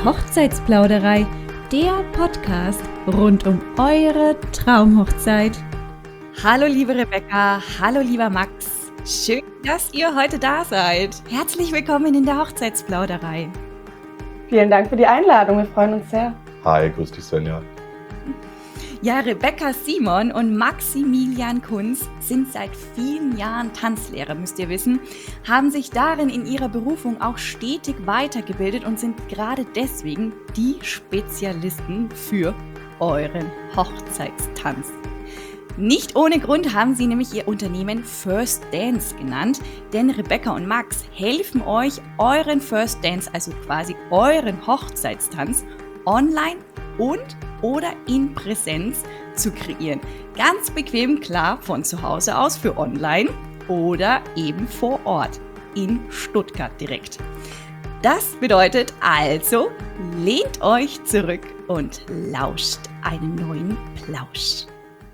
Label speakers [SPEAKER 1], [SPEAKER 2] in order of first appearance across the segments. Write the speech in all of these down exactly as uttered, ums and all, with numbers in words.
[SPEAKER 1] Hochzeitsplauderei, der Podcast rund um eure Traumhochzeit. Hallo liebe Rebecca, hallo lieber Max. Schön, dass ihr heute da seid. Herzlich willkommen in der Hochzeitsplauderei.
[SPEAKER 2] Vielen Dank für die Einladung, wir freuen uns sehr.
[SPEAKER 3] Hi, grüß dich Svenja.
[SPEAKER 1] Ja, Rebecca Simon und Maximilian Kunz sind seit vielen Jahren Tanzlehrer, müsst ihr wissen, haben sich darin in ihrer Berufung auch stetig weitergebildet und sind gerade deswegen die Spezialisten für euren Hochzeitstanz. Nicht ohne Grund haben sie nämlich ihr Unternehmen First Dance genannt, denn Rebecca und Max helfen euch, euren First Dance, also quasi euren Hochzeitstanz, online und oder in Präsenz zu kreieren. Ganz bequem, klar, von zu Hause aus für online oder eben vor Ort in Stuttgart direkt. Das bedeutet also, lehnt euch zurück und lauscht einen neuen Plausch.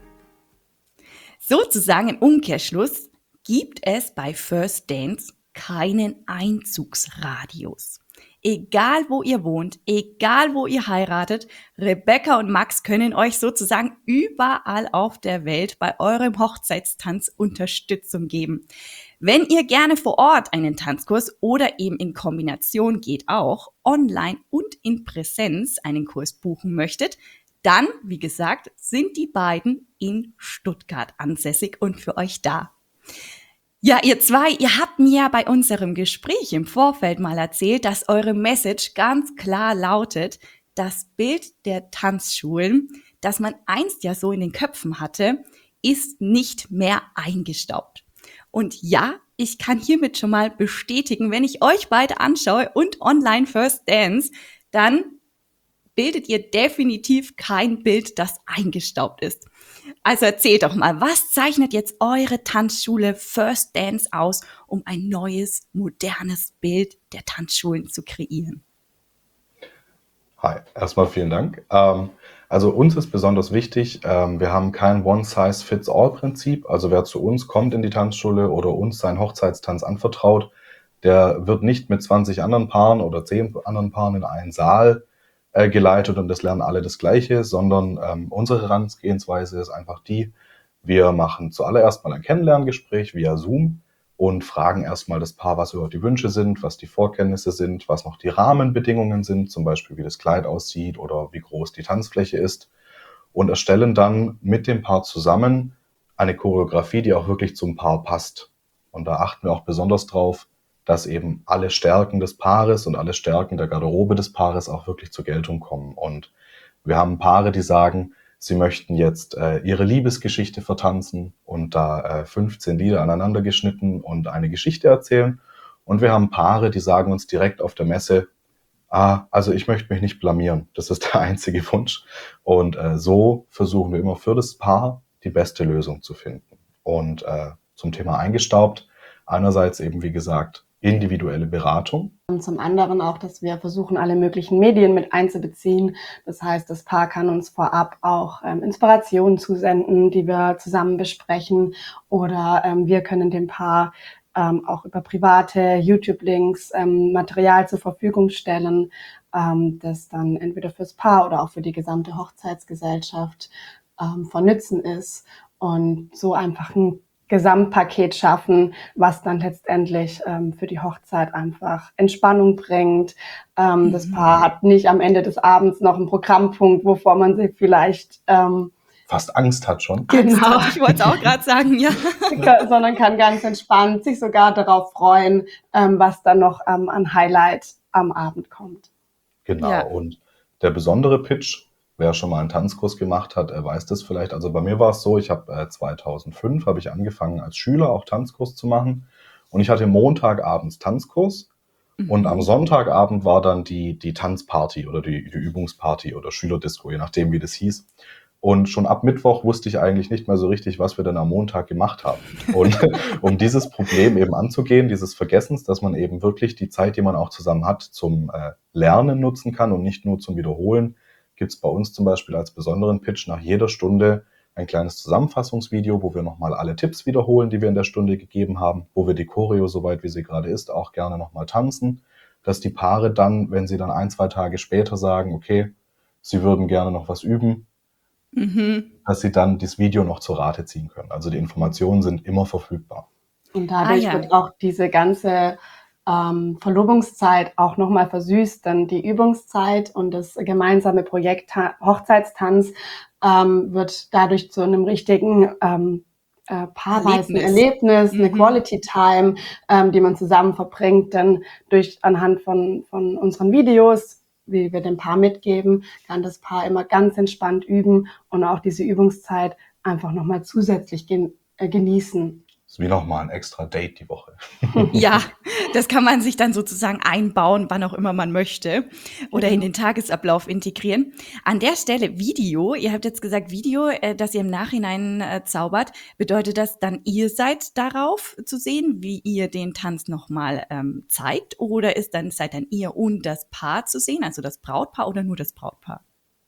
[SPEAKER 1] Sozusagen im Umkehrschluss gibt es bei First Dance keinen Einzugsradius. Egal wo ihr wohnt, egal wo ihr heiratet, Rebecca und Max können euch sozusagen überall auf der Welt bei eurem Hochzeitstanz Unterstützung geben. Wenn ihr gerne vor Ort einen Tanzkurs oder eben in Kombination geht auch, online und in Präsenz einen Kurs buchen möchtet, dann, wie gesagt, sind die beiden in Stuttgart ansässig und für euch da. Ja, ihr zwei, ihr habt mir ja bei unserem Gespräch im Vorfeld mal erzählt, dass eure Message ganz klar lautet, das Bild der Tanzschulen, das man einst ja so in den Köpfen hatte, ist nicht mehr eingestaubt. Und ja, ich kann hiermit schon mal bestätigen, wenn ich euch beide anschaue und online First Dance, dann bildet ihr definitiv kein Bild, das eingestaubt ist. Also erzählt doch mal, was zeichnet jetzt eure Tanzschule First Dance aus, um ein neues, modernes Bild der Tanzschulen zu kreieren?
[SPEAKER 3] Hi, erstmal vielen Dank. Ähm, also uns ist besonders wichtig, ähm, wir haben kein One-Size-Fits-All-Prinzip. Also wer zu uns kommt in die Tanzschule oder uns seinen Hochzeitstanz anvertraut, der wird nicht mit zwanzig anderen Paaren oder zehn anderen Paaren in einen Saal äh, geleitet und das lernen alle das Gleiche, sondern ähm, unsere Herangehensweise ist einfach die, wir machen zuallererst mal ein Kennenlerngespräch via Zoom und fragen erstmal das Paar, was überhaupt die Wünsche sind, was die Vorkenntnisse sind, was noch die Rahmenbedingungen sind, zum Beispiel wie das Kleid aussieht oder wie groß die Tanzfläche ist und erstellen dann mit dem Paar zusammen eine Choreografie, die auch wirklich zum Paar passt. Und da achten wir auch besonders drauf, dass eben alle Stärken des Paares und alle Stärken der Garderobe des Paares auch wirklich zur Geltung kommen. Und wir haben Paare, die sagen, sie möchten jetzt äh, ihre Liebesgeschichte vertanzen und da äh, fünfzehn Lieder aneinander geschnitten und eine Geschichte erzählen. Und wir haben Paare, die sagen uns direkt auf der Messe, ah, also ich möchte mich nicht blamieren. Das ist der einzige Wunsch. Und äh, so versuchen wir immer für das Paar die beste Lösung zu finden. Und äh, zum Thema eingestaubt, einerseits eben, wie gesagt, individuelle Beratung.
[SPEAKER 2] Und zum anderen auch, dass wir versuchen, alle möglichen Medien mit einzubeziehen. Das heißt, das Paar kann uns vorab auch ähm, Inspirationen zusenden, die wir zusammen besprechen. Oder ähm, wir können dem Paar ähm, auch über private YouTube-Links ähm, Material zur Verfügung stellen, ähm, das dann entweder fürs Paar oder auch für die gesamte Hochzeitsgesellschaft ähm, von Nutzen ist. Und so einfach ein Gesamtpaket schaffen, was dann letztendlich ähm, für die Hochzeit einfach Entspannung bringt. Ähm, mhm. Das Paar hat nicht am Ende des Abends noch einen Programmpunkt, wovor man sich vielleicht ähm,
[SPEAKER 3] fast Angst hat schon.
[SPEAKER 2] Genau,
[SPEAKER 1] Angst, ich wollte es auch gerade sagen, ja.
[SPEAKER 2] Sondern kann ganz entspannt sich sogar darauf freuen, ähm, was dann noch ähm, an Highlight am Abend kommt.
[SPEAKER 3] Genau,
[SPEAKER 1] ja.
[SPEAKER 3] Und der besondere Pitch, wer schon mal einen Tanzkurs gemacht hat, er weiß das vielleicht. Also bei mir war es so, ich habe äh, zweitausendfünf habe ich angefangen als Schüler auch Tanzkurs zu machen und ich hatte Montagabends Tanzkurs mhm. und am Sonntagabend war dann die die Tanzparty oder die, die Übungsparty oder Schülerdisco, je nachdem wie das hieß. Und schon ab Mittwoch wusste ich eigentlich nicht mehr so richtig, was wir denn am Montag gemacht haben. Und um dieses Problem eben anzugehen, dieses Vergessens, dass man eben wirklich die Zeit, die man auch zusammen hat, zum äh, Lernen nutzen kann und nicht nur zum Wiederholen, gibt es bei uns zum Beispiel als besonderen Pitch nach jeder Stunde ein kleines Zusammenfassungsvideo, wo wir nochmal alle Tipps wiederholen, die wir in der Stunde gegeben haben, wo wir die Choreo, soweit wie sie gerade ist, auch gerne nochmal tanzen. dass die Paare dann, wenn sie dann ein, zwei Tage später sagen, okay, sie würden gerne noch was üben,
[SPEAKER 1] Mhm.
[SPEAKER 3] dass sie dann das Video noch zur Rate ziehen können. Also die Informationen sind immer verfügbar.
[SPEAKER 2] Und
[SPEAKER 1] Ah
[SPEAKER 2] dadurch
[SPEAKER 1] ja.
[SPEAKER 2] wird auch diese ganze ähm, Verlobungszeit auch nochmal versüßt, dann die Übungszeit und das gemeinsame Projekt Ta- Hochzeitstanz ähm, wird dadurch zu einem richtigen ähm, äh, paarweisen
[SPEAKER 1] Erlebnis.
[SPEAKER 2] Erlebnis, eine
[SPEAKER 1] Mhm.
[SPEAKER 2] Quality Time, ähm, die man zusammen verbringt, dann durch anhand von, von unseren Videos, wie wir dem Paar mitgeben, kann das Paar immer ganz entspannt üben und auch diese Übungszeit einfach nochmal zusätzlich gen äh, genießen.
[SPEAKER 3] Das ist wie nochmal ein extra Date die Woche.
[SPEAKER 1] Ja, das kann man sich dann sozusagen einbauen, wann auch immer man möchte oder in
[SPEAKER 2] Genau.
[SPEAKER 1] den Tagesablauf integrieren. An der Stelle Video, ihr habt jetzt gesagt Video, äh, das ihr im Nachhinein äh, zaubert. Bedeutet das dann, ihr seid darauf zu sehen, wie ihr den Tanz nochmal ähm, zeigt? Oder ist dann, seid dann ihr und das Paar zu sehen, also das Brautpaar oder nur das Brautpaar?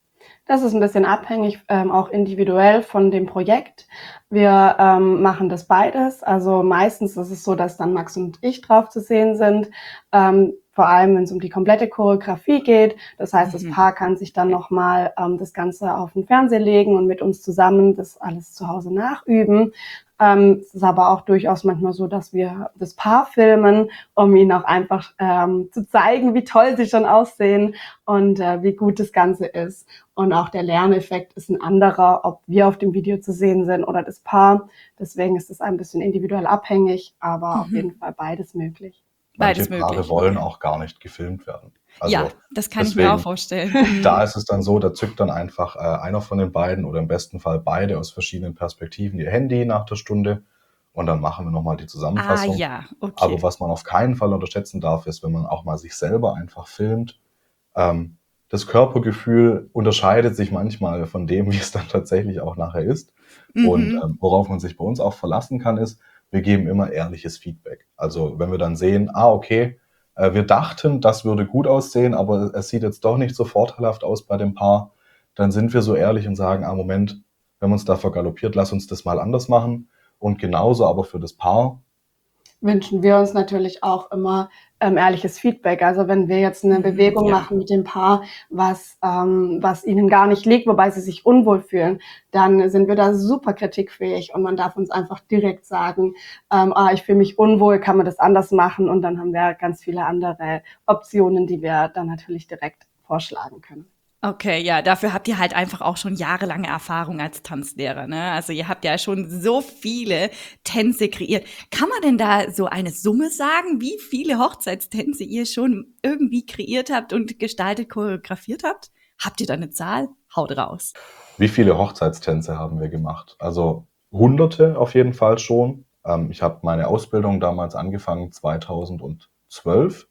[SPEAKER 2] Das ist ein bisschen abhängig, ähm, auch individuell von dem Projekt. Wir ähm, machen das beides. Also meistens ist es so, dass dann Max und ich drauf zu sehen sind. Ähm, vor allem, wenn es um die komplette Choreografie geht. Das heißt, das
[SPEAKER 1] Mhm.
[SPEAKER 2] Paar kann sich dann nochmal ähm, das Ganze auf den Fernseher legen und mit uns zusammen das alles zu Hause nachüben. Ähm, es ist aber auch durchaus manchmal so, dass wir das Paar filmen, um ihnen auch einfach ähm, zu zeigen, wie toll sie schon aussehen und äh, wie gut das Ganze ist. Und auch der Lerneffekt ist ein anderer, ob wir auf dem Video zu sehen sind oder das Paar. Deswegen ist es ein bisschen individuell abhängig, aber auf jeden
[SPEAKER 1] Mhm.
[SPEAKER 2] Fall beides möglich.
[SPEAKER 3] Manche
[SPEAKER 1] Beides
[SPEAKER 3] Paare
[SPEAKER 1] möglich,
[SPEAKER 3] wollen
[SPEAKER 1] okay.
[SPEAKER 3] auch gar nicht gefilmt werden.
[SPEAKER 1] Ja,
[SPEAKER 3] Also
[SPEAKER 1] das kann ich mir auch
[SPEAKER 3] deswegen,
[SPEAKER 1] vorstellen.
[SPEAKER 3] da
[SPEAKER 1] Mhm.
[SPEAKER 3] ist es dann so, da zückt dann einfach äh, einer von den beiden oder im besten Fall beide aus verschiedenen Perspektiven ihr Handy nach der Stunde und dann machen wir nochmal die
[SPEAKER 1] Ah
[SPEAKER 3] Zusammenfassung.
[SPEAKER 1] ja,
[SPEAKER 3] Aber
[SPEAKER 1] okay.
[SPEAKER 3] was man auf keinen Fall unterschätzen darf, ist, wenn man auch mal sich selber einfach filmt. Ähm, das Körpergefühl unterscheidet sich manchmal von dem, wie es dann tatsächlich auch nachher ist. Und
[SPEAKER 1] Mhm.
[SPEAKER 3] ähm, worauf man sich bei uns auch verlassen kann, ist, wir geben immer ehrliches Feedback. Also wenn wir dann sehen, ah, okay, äh, wir dachten, das würde gut aussehen, aber es sieht jetzt doch nicht so vorteilhaft aus bei dem Paar, dann sind wir so ehrlich und sagen, ah, Moment, wir haben uns da vergaloppiert, lass uns das mal anders machen. Und genauso aber für das Paar,
[SPEAKER 2] Wünschen wir uns natürlich auch immer ähm, ehrliches Feedback. Also wenn wir jetzt eine
[SPEAKER 1] Mhm.
[SPEAKER 2] Bewegung
[SPEAKER 1] Ja.
[SPEAKER 2] machen mit dem Paar, was, ähm, was ihnen gar nicht liegt, wobei sie sich unwohl fühlen, dann sind wir da super kritikfähig und man darf uns einfach direkt sagen, ähm, ah, ich fühle mich unwohl, kann man das anders machen? Und dann haben wir ganz viele andere Optionen, die wir dann natürlich direkt vorschlagen können.
[SPEAKER 1] Okay, ja, dafür habt ihr halt einfach auch schon jahrelange Erfahrung als Tanzlehrer, ne? Also ihr habt ja schon so viele Tänze kreiert. Kann man denn da so eine Summe sagen, wie viele Hochzeitstänze ihr schon irgendwie kreiert habt und gestaltet, choreografiert habt? Habt ihr da eine Zahl? Haut raus.
[SPEAKER 3] wie viele Hochzeitstänze haben wir gemacht? Also Hunderte auf jeden Fall schon. Ähm, ich habe meine Ausbildung damals angefangen zweitausendzwölf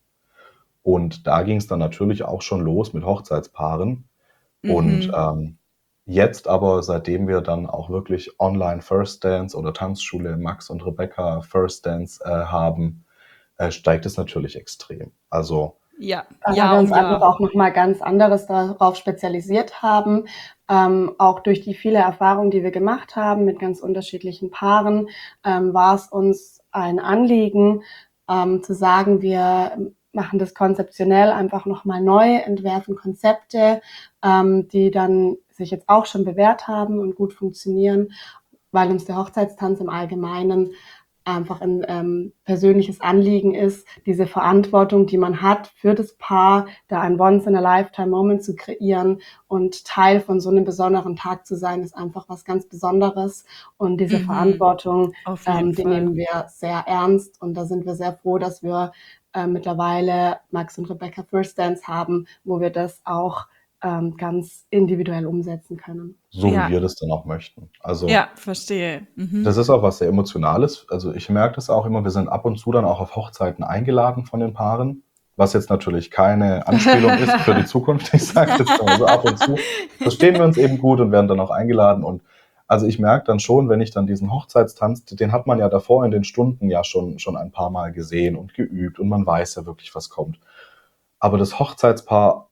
[SPEAKER 3] und da ging es dann natürlich auch schon los mit Hochzeitspaaren. Und
[SPEAKER 1] Mhm.
[SPEAKER 3] ähm, jetzt aber, seitdem wir dann auch wirklich online First Dance oder Tanzschule Max und Rebecca First Dance äh, haben, äh, steigt es natürlich extrem. Also
[SPEAKER 1] Ja,
[SPEAKER 2] Weil wir
[SPEAKER 1] Jahr
[SPEAKER 2] uns
[SPEAKER 1] um
[SPEAKER 2] einfach
[SPEAKER 1] Jahr.
[SPEAKER 2] auch noch mal ganz anderes darauf spezialisiert haben. Ähm, auch durch die viele Erfahrungen, die wir gemacht haben mit ganz unterschiedlichen Paaren, ähm, war es uns ein Anliegen, ähm, zu sagen, wir machen das konzeptionell einfach noch mal neu, entwerfen Konzepte, ähm, die dann sich jetzt auch schon bewährt haben und gut funktionieren, weil uns der Hochzeitstanz im Allgemeinen einfach ein ähm, persönliches Anliegen ist, diese Verantwortung, die man hat für das Paar, da ein Once-in-a-Lifetime-Moment zu kreieren und Teil von so einem besonderen Tag zu sein, ist einfach was ganz Besonderes. Und diese
[SPEAKER 1] Mhm.
[SPEAKER 2] Verantwortung,
[SPEAKER 1] Auf
[SPEAKER 2] ähm,
[SPEAKER 1] jeden
[SPEAKER 2] die
[SPEAKER 1] Fall.
[SPEAKER 2] nehmen wir sehr ernst. Und da sind wir sehr froh, dass wir äh, mittlerweile Max und Rebecca First Dance haben, wo wir das auch ähm, ganz individuell umsetzen können.
[SPEAKER 3] so wie
[SPEAKER 1] Ja,
[SPEAKER 3] wir das dann auch möchten. Also
[SPEAKER 1] ja, verstehe.
[SPEAKER 3] das
[SPEAKER 1] Mhm.
[SPEAKER 3] ist auch was sehr Emotionales. Also ich merke das auch immer, wir sind ab und zu dann auch auf Hochzeiten eingeladen von den Paaren, was jetzt natürlich keine Anspielung ist für die Zukunft. Ich sage jetzt mal so ab und zu. Verstehen wir uns eben gut und werden dann auch eingeladen. Und also ich merke dann schon, wenn ich dann diesen Hochzeitstanz, den hat man ja davor in den Stunden ja schon, schon ein paar Mal gesehen und geübt und man weiß ja wirklich, was kommt. Aber das Hochzeitspaar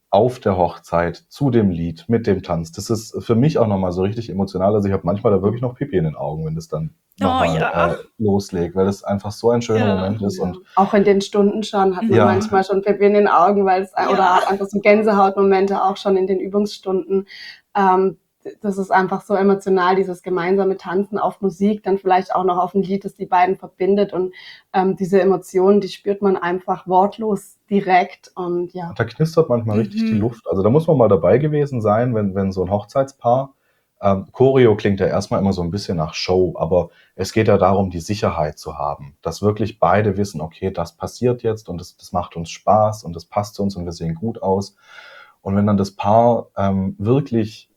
[SPEAKER 3] auf der Hochzeit, zu dem Lied, mit dem Tanz. Das ist für mich auch nochmal so richtig emotional. Also ich habe manchmal da wirklich noch Pipi in den Augen, wenn das dann
[SPEAKER 1] Oh
[SPEAKER 3] nochmal
[SPEAKER 1] ja.
[SPEAKER 3] äh, loslegt, weil das einfach so ein schöner
[SPEAKER 1] Ja.
[SPEAKER 3] Moment ist.
[SPEAKER 2] Ja.
[SPEAKER 3] Und
[SPEAKER 2] Auch in den Stunden schon hat man
[SPEAKER 3] Ja.
[SPEAKER 2] manchmal schon Pipi in den Augen, weil es
[SPEAKER 1] Ja.
[SPEAKER 2] oder hat einfach so Gänsehautmomente auch schon in den Übungsstunden. Ähm, das ist einfach so emotional, dieses gemeinsame Tanzen auf Musik, dann vielleicht auch noch auf ein Lied, das die beiden verbindet. Und ähm, diese Emotionen, die spürt man einfach wortlos direkt. Und ja.
[SPEAKER 3] da knistert manchmal richtig die
[SPEAKER 1] Mhm.
[SPEAKER 3] Luft. Also da muss man mal dabei gewesen sein, wenn, wenn so ein Hochzeitspaar, ähm, Choreo klingt ja erstmal immer so ein bisschen nach Show, aber es geht ja darum, die Sicherheit zu haben, dass wirklich beide wissen, okay, das passiert jetzt und das, das macht uns Spaß und das passt zu uns und wir sehen gut aus. Und wenn dann das Paar ähm, wirklich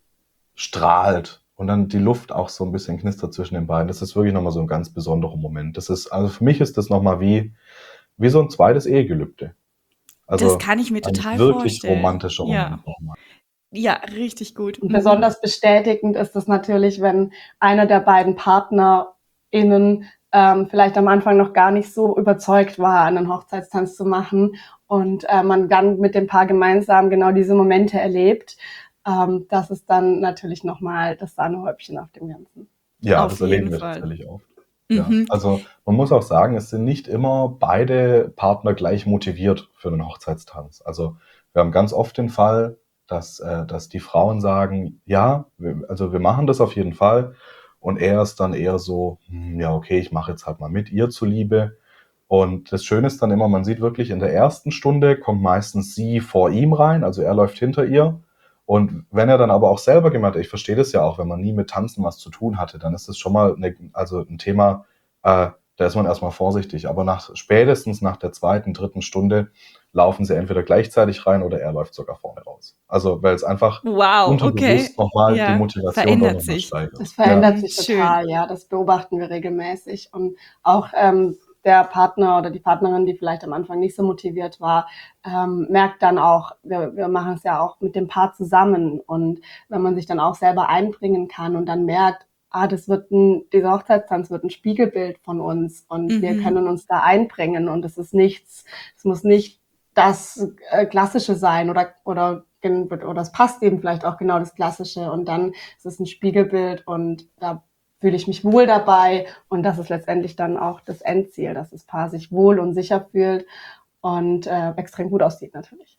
[SPEAKER 3] strahlt und dann die Luft auch so ein bisschen knistert zwischen den beiden, das ist wirklich nochmal so ein ganz besonderer Moment. Das ist, also für mich ist das nochmal wie, wie so ein zweites Ehegelübde. Also
[SPEAKER 1] Das kann ich mir
[SPEAKER 3] ein
[SPEAKER 1] total
[SPEAKER 3] wirklich
[SPEAKER 1] vorstellen.
[SPEAKER 3] romantischer
[SPEAKER 1] Ja.
[SPEAKER 3] Moment nochmal.
[SPEAKER 1] Ja, richtig gut.
[SPEAKER 2] Und
[SPEAKER 1] Mhm.
[SPEAKER 2] besonders bestätigend ist es natürlich, wenn einer der beiden PartnerInnen ähm, vielleicht am Anfang noch gar nicht so überzeugt war, einen Hochzeitstanz zu machen und äh, man dann mit dem Paar gemeinsam genau diese Momente erlebt. Ähm, das ist dann natürlich nochmal das Sahnehäubchen auf dem Ganzen.
[SPEAKER 3] Ja,
[SPEAKER 1] Auf
[SPEAKER 3] das erleben
[SPEAKER 1] jeden
[SPEAKER 3] wir
[SPEAKER 1] Fall.
[SPEAKER 3] tatsächlich oft. Ja.
[SPEAKER 1] Mhm.
[SPEAKER 3] Also man muss auch sagen, es sind nicht immer beide Partner gleich motiviert für einen Hochzeitstanz. Also wir haben ganz oft den Fall, dass, äh, dass die Frauen sagen, ja, wir, also wir machen das auf jeden Fall. Und er ist dann eher so, hm, ja, okay, ich mache jetzt halt mal mit, ihr zuliebe. Und das Schöne ist dann immer, man sieht wirklich in der ersten Stunde kommt meistens sie vor ihm rein, also er läuft hinter ihr. Und wenn er dann aber auch selber gemeint hat, ich verstehe das ja auch, wenn man nie mit Tanzen was zu tun hatte, dann ist das schon mal eine, also ein Thema, äh, da ist man erstmal vorsichtig. Aber nach, spätestens nach der zweiten, dritten Stunde laufen sie entweder gleichzeitig rein oder er läuft sogar vorne raus. Also weil es einfach
[SPEAKER 1] Wow, okay.
[SPEAKER 3] unterbewusst nochmal die
[SPEAKER 1] Ja,
[SPEAKER 3] Motivation dann
[SPEAKER 1] verändert
[SPEAKER 3] nochmal
[SPEAKER 1] sich.
[SPEAKER 3] steigert.
[SPEAKER 2] Das verändert
[SPEAKER 1] Ja.
[SPEAKER 2] sich
[SPEAKER 1] Schön.
[SPEAKER 2] total, ja, das beobachten wir regelmäßig. Und auch ähm, der Partner oder die Partnerin, die vielleicht am Anfang nicht so motiviert war, ähm, merkt dann auch, wir, wir machen es ja auch mit dem Paar zusammen. Und wenn man sich dann auch selber einbringen kann und dann merkt, ah, das wird ein, dieser Hochzeitstanz wird ein Spiegelbild von uns und wir
[SPEAKER 1] Mhm.
[SPEAKER 2] können uns da einbringen und es ist nichts, es muss nicht das äh, Klassische sein oder, oder, oder es passt eben vielleicht auch genau das Klassische und dann ist es ein Spiegelbild und da fühle ich mich wohl dabei und das ist letztendlich dann auch das Endziel, dass das Paar sich wohl und sicher fühlt und äh, extrem gut aussieht natürlich.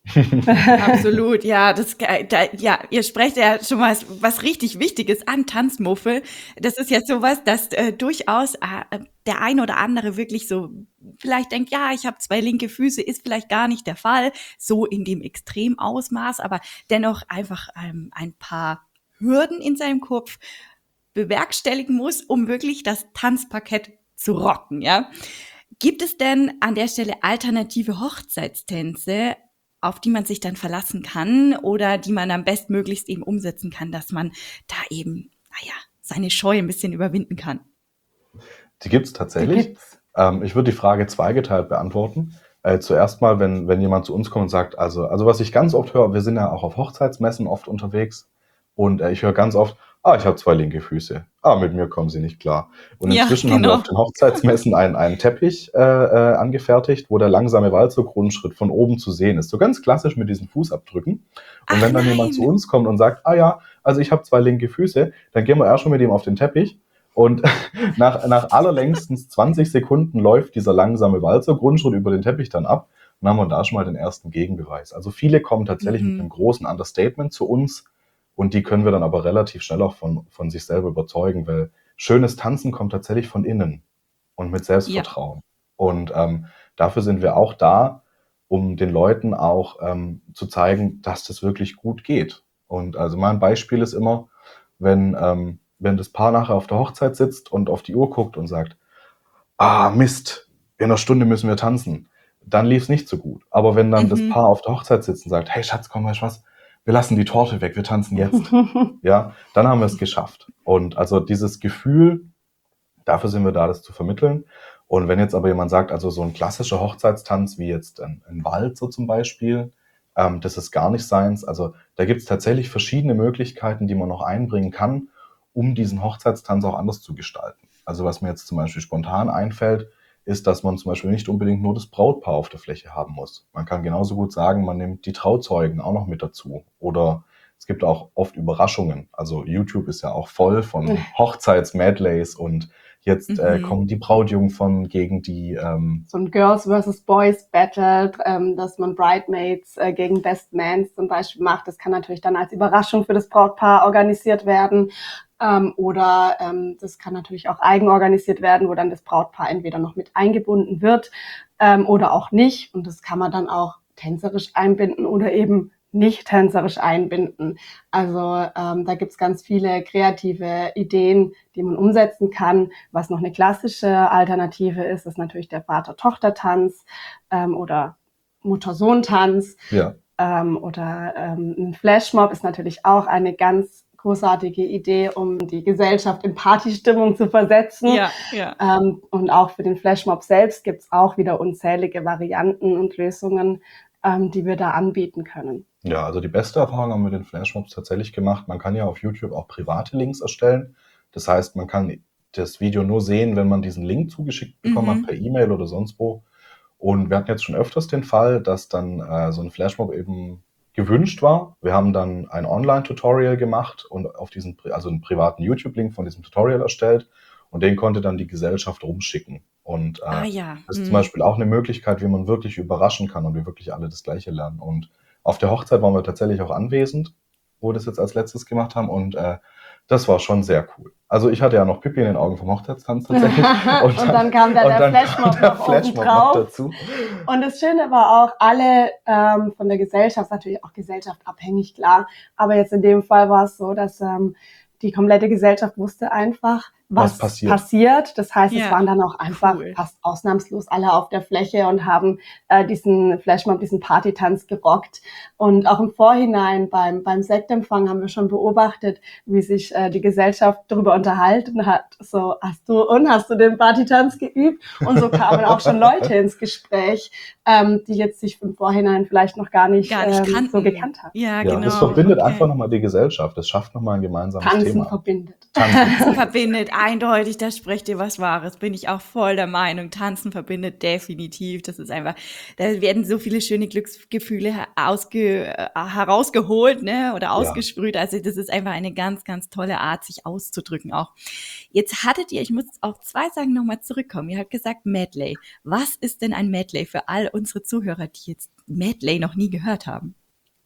[SPEAKER 1] Absolut, ja, das, da, ja, ihr sprecht ja schon mal was, was richtig Wichtiges an, Tanzmuffel. Das ist jetzt sowas, dass äh, durchaus äh, der ein oder andere wirklich so vielleicht denkt, ja, ich habe zwei linke Füße, ist vielleicht gar nicht der Fall, so in dem Extremausmaß, aber dennoch einfach ähm, ein paar Hürden in seinem Kopf bewerkstelligen muss, um wirklich das Tanzparkett zu rocken, ja. Gibt es denn an der Stelle alternative Hochzeitstänze, auf die man sich dann verlassen kann oder die man am bestmöglichst eben umsetzen kann, dass man da eben, naja, seine Scheu ein bisschen überwinden kann?
[SPEAKER 3] Die gibt es
[SPEAKER 2] Die
[SPEAKER 3] tatsächlich.
[SPEAKER 2] gibt's.
[SPEAKER 3] Ähm, ich würde die Frage zweigeteilt beantworten. Äh, zuerst mal, wenn, wenn jemand zu uns kommt und sagt, also, also was ich ganz oft höre, wir sind ja auch auf Hochzeitsmessen oft unterwegs und äh, ich höre ganz oft, ah, ich habe zwei linke Füße. Ah, mit mir kommen sie nicht klar. Und
[SPEAKER 1] Ja,
[SPEAKER 3] inzwischen haben wir
[SPEAKER 1] genau.
[SPEAKER 3] auf den Hochzeitsmessen einen, einen Teppich äh, äh, angefertigt, wo der langsame Walzer-Grundschritt von oben zu sehen ist. So ganz klassisch mit diesen Fußabdrücken. Und
[SPEAKER 1] Ach
[SPEAKER 3] wenn dann jemand zu
[SPEAKER 1] nein,
[SPEAKER 3] uns kommt und sagt, ah ja, also ich habe zwei linke Füße, dann gehen wir erst schon mit ihm auf den Teppich. Und nach, nach allerlängstens zwanzig Sekunden läuft dieser langsame Walzer-Grundschritt über den Teppich dann ab. Und haben wir da schon mal den ersten Gegenbeweis. Also viele kommen tatsächlich mit einem
[SPEAKER 1] mhm.
[SPEAKER 3] großen Understatement zu uns und die können wir dann aber relativ schnell auch von, von sich selber überzeugen, weil schönes Tanzen kommt tatsächlich von innen und mit
[SPEAKER 1] Ja,
[SPEAKER 3] Selbstvertrauen. Und ähm, dafür sind wir auch da, um den Leuten auch ähm, zu zeigen, dass das wirklich gut geht. Und also mein Beispiel ist immer, wenn, ähm, wenn das Paar nachher auf der Hochzeit sitzt und auf die Uhr guckt und sagt, ah, Mist, in einer Stunde müssen wir tanzen, dann lief es nicht so gut. Aber wenn dann das
[SPEAKER 1] mhm.
[SPEAKER 3] Paar auf der Hochzeit sitzt und sagt, hey Schatz, komm, weißt du was, wir lassen die Torte weg, wir tanzen jetzt, ja, dann haben wir es geschafft. Und also dieses Gefühl, dafür sind wir da, das zu vermitteln. Und wenn jetzt aber jemand sagt, also so ein klassischer Hochzeitstanz wie jetzt ein, ein Walzer zum Beispiel, ähm, das ist gar nicht seins. Also da gibt es tatsächlich verschiedene Möglichkeiten, die man noch einbringen kann, um diesen Hochzeitstanz auch anders zu gestalten. Also was mir jetzt zum Beispiel spontan einfällt, ist, dass man zum Beispiel nicht unbedingt nur das Brautpaar auf der Fläche haben muss. Man kann genauso gut sagen, man nimmt die Trauzeugen auch noch mit dazu. Oder es gibt auch oft Überraschungen. Also YouTube ist ja auch voll von Hochzeits-Medleys und jetzt äh,
[SPEAKER 1] Mhm.
[SPEAKER 3] kommen die Brautjungfern gegen die... Ähm,
[SPEAKER 2] So ein Girls versus Boys Battle, ähm, dass man Bridemaids äh, gegen Best Mans zum Beispiel macht. Das kann natürlich dann als Überraschung für das Brautpaar organisiert werden. Ähm, oder ähm, das kann natürlich auch eigenorganisiert werden, wo dann das Brautpaar entweder noch mit eingebunden wird ähm, oder auch nicht. Und das kann man dann auch tänzerisch einbinden oder eben nicht tänzerisch einbinden. Also ähm, da gibt's ganz viele kreative Ideen, die man umsetzen kann. Was noch eine klassische Alternative ist, ist natürlich der Vater-Tochter-Tanz ähm, oder Mutter-Sohn-Tanz.
[SPEAKER 3] ja.
[SPEAKER 2] Ähm, oder ähm, ein Flashmob ist natürlich auch eine ganz großartige Idee, um die Gesellschaft in Partystimmung zu versetzen.
[SPEAKER 1] Ja, ja.
[SPEAKER 2] Ähm, und auch für den Flashmob selbst gibt's auch wieder unzählige Varianten und Lösungen, ähm, die wir da anbieten können.
[SPEAKER 3] Ja, also die beste Erfahrung haben wir mit den Flashmobs tatsächlich gemacht. Man kann ja auf YouTube auch private Links erstellen. Das heißt, man kann das Video nur sehen, wenn man diesen Link zugeschickt bekommen
[SPEAKER 1] Mhm.
[SPEAKER 3] hat, per E-Mail oder sonst wo. Und wir hatten jetzt schon öfters den Fall, dass dann äh, so ein Flashmob eben gewünscht war. Wir haben dann ein Online-Tutorial gemacht und auf diesen, Pri- also einen privaten YouTube-Link von diesem Tutorial erstellt und den konnte dann die Gesellschaft rumschicken. Und äh,
[SPEAKER 1] Ah ja.
[SPEAKER 3] das ist zum
[SPEAKER 1] Mhm.
[SPEAKER 3] Beispiel auch eine Möglichkeit, wie man wirklich überraschen kann und wir wirklich alle das Gleiche lernen. Und auf der Hochzeit waren wir tatsächlich auch anwesend, wo wir das jetzt als letztes gemacht haben und äh, das war schon sehr cool. Also ich hatte ja noch Pipi in den Augen vom Hochzeitstanz tatsächlich.
[SPEAKER 2] Und dann kam da
[SPEAKER 3] und
[SPEAKER 2] der
[SPEAKER 3] dann
[SPEAKER 2] Flashmob
[SPEAKER 3] kam der
[SPEAKER 2] noch
[SPEAKER 3] Flashmob noch
[SPEAKER 2] obendrauf.
[SPEAKER 3] dazu.
[SPEAKER 2] Und das Schöne war auch, alle ähm, von der Gesellschaft, natürlich auch gesellschaftsabhängig, klar, aber jetzt in dem Fall war es so, dass ähm, die komplette Gesellschaft wusste einfach, was,
[SPEAKER 3] Was passiert.
[SPEAKER 2] passiert. Das heißt,
[SPEAKER 1] Ja,
[SPEAKER 2] es waren dann auch einfach
[SPEAKER 1] cool.
[SPEAKER 2] fast ausnahmslos alle auf der Fläche und haben äh, diesen Flashmob, diesen Partytanz gerockt. Und auch im Vorhinein beim, beim Sektempfang haben wir schon beobachtet, wie sich äh, die Gesellschaft darüber unterhalten hat. So, hast du und hast du den Partytanz geübt? Und so kamen auch schon Leute ins Gespräch, ähm, die jetzt sich im Vorhinein vielleicht noch gar nicht,
[SPEAKER 1] Gar nicht
[SPEAKER 2] ähm,
[SPEAKER 1] kannten.
[SPEAKER 2] so gekannt haben.
[SPEAKER 1] Ja,
[SPEAKER 3] Ja,
[SPEAKER 1] genau.
[SPEAKER 3] das verbindet
[SPEAKER 1] Okay.
[SPEAKER 3] einfach nochmal die Gesellschaft. Das schafft nochmal ein gemeinsames
[SPEAKER 2] Tanzen
[SPEAKER 3] Thema.
[SPEAKER 2] verbindet.
[SPEAKER 3] Tanzen.
[SPEAKER 1] Verbindet eindeutig, da sprecht ihr was Wahres, bin ich auch voll der Meinung. Tanzen verbindet definitiv. Das ist einfach, da werden so viele schöne Glücksgefühle ausge, äh, herausgeholt, ne, oder ausgesprüht. Also das ist einfach eine ganz, ganz tolle Art, sich auszudrücken auch. Jetzt hattet ihr, ich muss auf zwei Sachen nochmal zurückkommen. Ihr habt gesagt Medley. Was ist denn ein Medley für all unsere Zuhörer, die jetzt Medley noch nie gehört haben?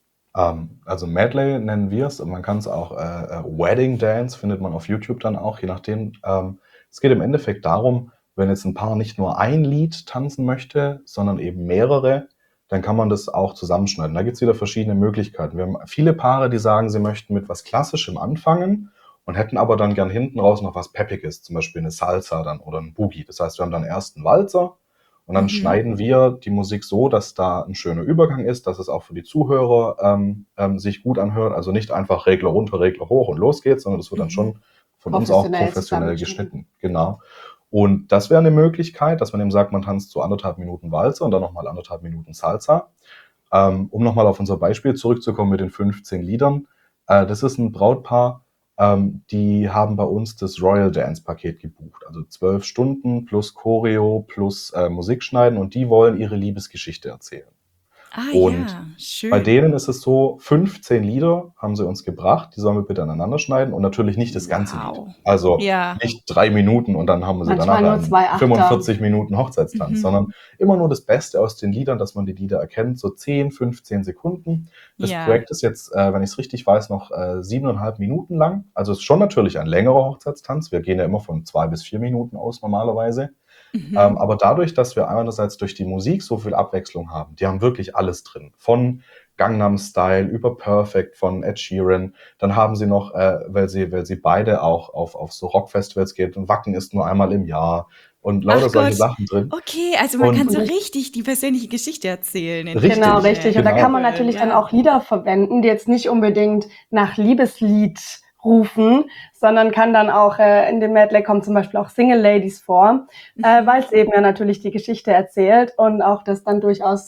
[SPEAKER 3] Ähm, also Medley nennen wir es und man kann es auch äh, äh, Wedding Dance findet man auf YouTube dann auch, je nachdem. Ähm, es geht im Endeffekt darum, wenn jetzt ein Paar nicht nur ein Lied tanzen möchte, sondern eben mehrere, dann kann man das auch zusammenschneiden. Da gibt es wieder verschiedene Möglichkeiten. Wir haben viele Paare, die sagen, sie möchten mit was Klassischem anfangen und hätten aber dann gern hinten raus noch was Peppiges, zum Beispiel eine Salsa dann oder ein Boogie. Das heißt, wir haben dann erst einen Walzer und dann
[SPEAKER 1] Mhm.
[SPEAKER 3] schneiden wir die Musik so, dass da ein schöner Übergang ist, dass es auch für die Zuhörer ähm, ähm, sich gut anhört. Also nicht einfach Regler runter, Regler hoch und los geht's, sondern das wird dann
[SPEAKER 1] Mhm.
[SPEAKER 3] schon von uns auch
[SPEAKER 2] Professionell
[SPEAKER 3] professionell
[SPEAKER 2] zusammengeschnitten.
[SPEAKER 3] geschnitten. Genau. Und das wäre eine Möglichkeit, dass man eben sagt, man tanzt so anderthalb Minuten Walzer und dann nochmal anderthalb Minuten Salsa. Ähm, um nochmal auf unser Beispiel zurückzukommen mit den fünfzehn Liedern. Äh, das ist ein Brautpaar, ähm, die haben bei uns das Royal Dance Paket gebucht. Also zwölf Stunden plus Choreo plus äh, Musik schneiden und die wollen ihre Liebesgeschichte erzählen.
[SPEAKER 1] Ah
[SPEAKER 3] Und
[SPEAKER 1] ja, schön.
[SPEAKER 3] bei denen ist es so, fünfzehn Lieder haben sie uns gebracht, die sollen wir bitte aneinander schneiden und natürlich nicht das ganze
[SPEAKER 1] Wow.
[SPEAKER 3] Lied. Also
[SPEAKER 1] Ja.
[SPEAKER 3] nicht drei Minuten und dann haben wir sie
[SPEAKER 2] Manchmal
[SPEAKER 3] danach
[SPEAKER 2] nur zwei
[SPEAKER 3] einen
[SPEAKER 2] Achter.
[SPEAKER 3] fünfundvierzig Minuten Hochzeitstanz,
[SPEAKER 1] Mhm.
[SPEAKER 3] sondern immer nur das Beste aus den Liedern, dass man die Lieder erkennt, so zehn, fünfzehn Sekunden. Das
[SPEAKER 1] Ja.
[SPEAKER 3] Projekt ist jetzt, äh, wenn ich es richtig weiß, noch äh, siebeneinhalb Minuten lang. Also es ist schon natürlich ein längerer Hochzeitstanz. Wir gehen ja immer von zwei bis vier Minuten aus normalerweise.
[SPEAKER 1] Mhm.
[SPEAKER 3] Ähm, aber dadurch, dass wir einerseits durch die Musik so viel Abwechslung haben, die haben wirklich alles drin. Von Gangnam Style über Perfect von Ed Sheeran. Dann haben sie noch, äh, weil sie, weil sie beide auch auf, auf so Rockfestivals gehen und Wacken ist nur einmal im Jahr und lauter
[SPEAKER 1] Ach
[SPEAKER 3] solche
[SPEAKER 1] Gott.
[SPEAKER 3] Sachen drin.
[SPEAKER 1] Okay, also man
[SPEAKER 3] Und-
[SPEAKER 1] kann so
[SPEAKER 2] Und das-
[SPEAKER 1] richtig die persönliche Geschichte erzählen. in
[SPEAKER 3] Richtig,
[SPEAKER 1] dem
[SPEAKER 2] Genau,
[SPEAKER 1] Sinne.
[SPEAKER 2] richtig. Und da
[SPEAKER 3] genau.
[SPEAKER 2] kann man natürlich
[SPEAKER 1] Ja.
[SPEAKER 2] dann auch Lieder verwenden, die jetzt nicht unbedingt nach Liebeslied rufen, sondern kann dann auch, äh, in dem Medley kommt zum Beispiel auch Single Ladies vor, äh,
[SPEAKER 1] Mhm.
[SPEAKER 2] weil es eben ja natürlich die Geschichte erzählt und auch das dann durchaus äh,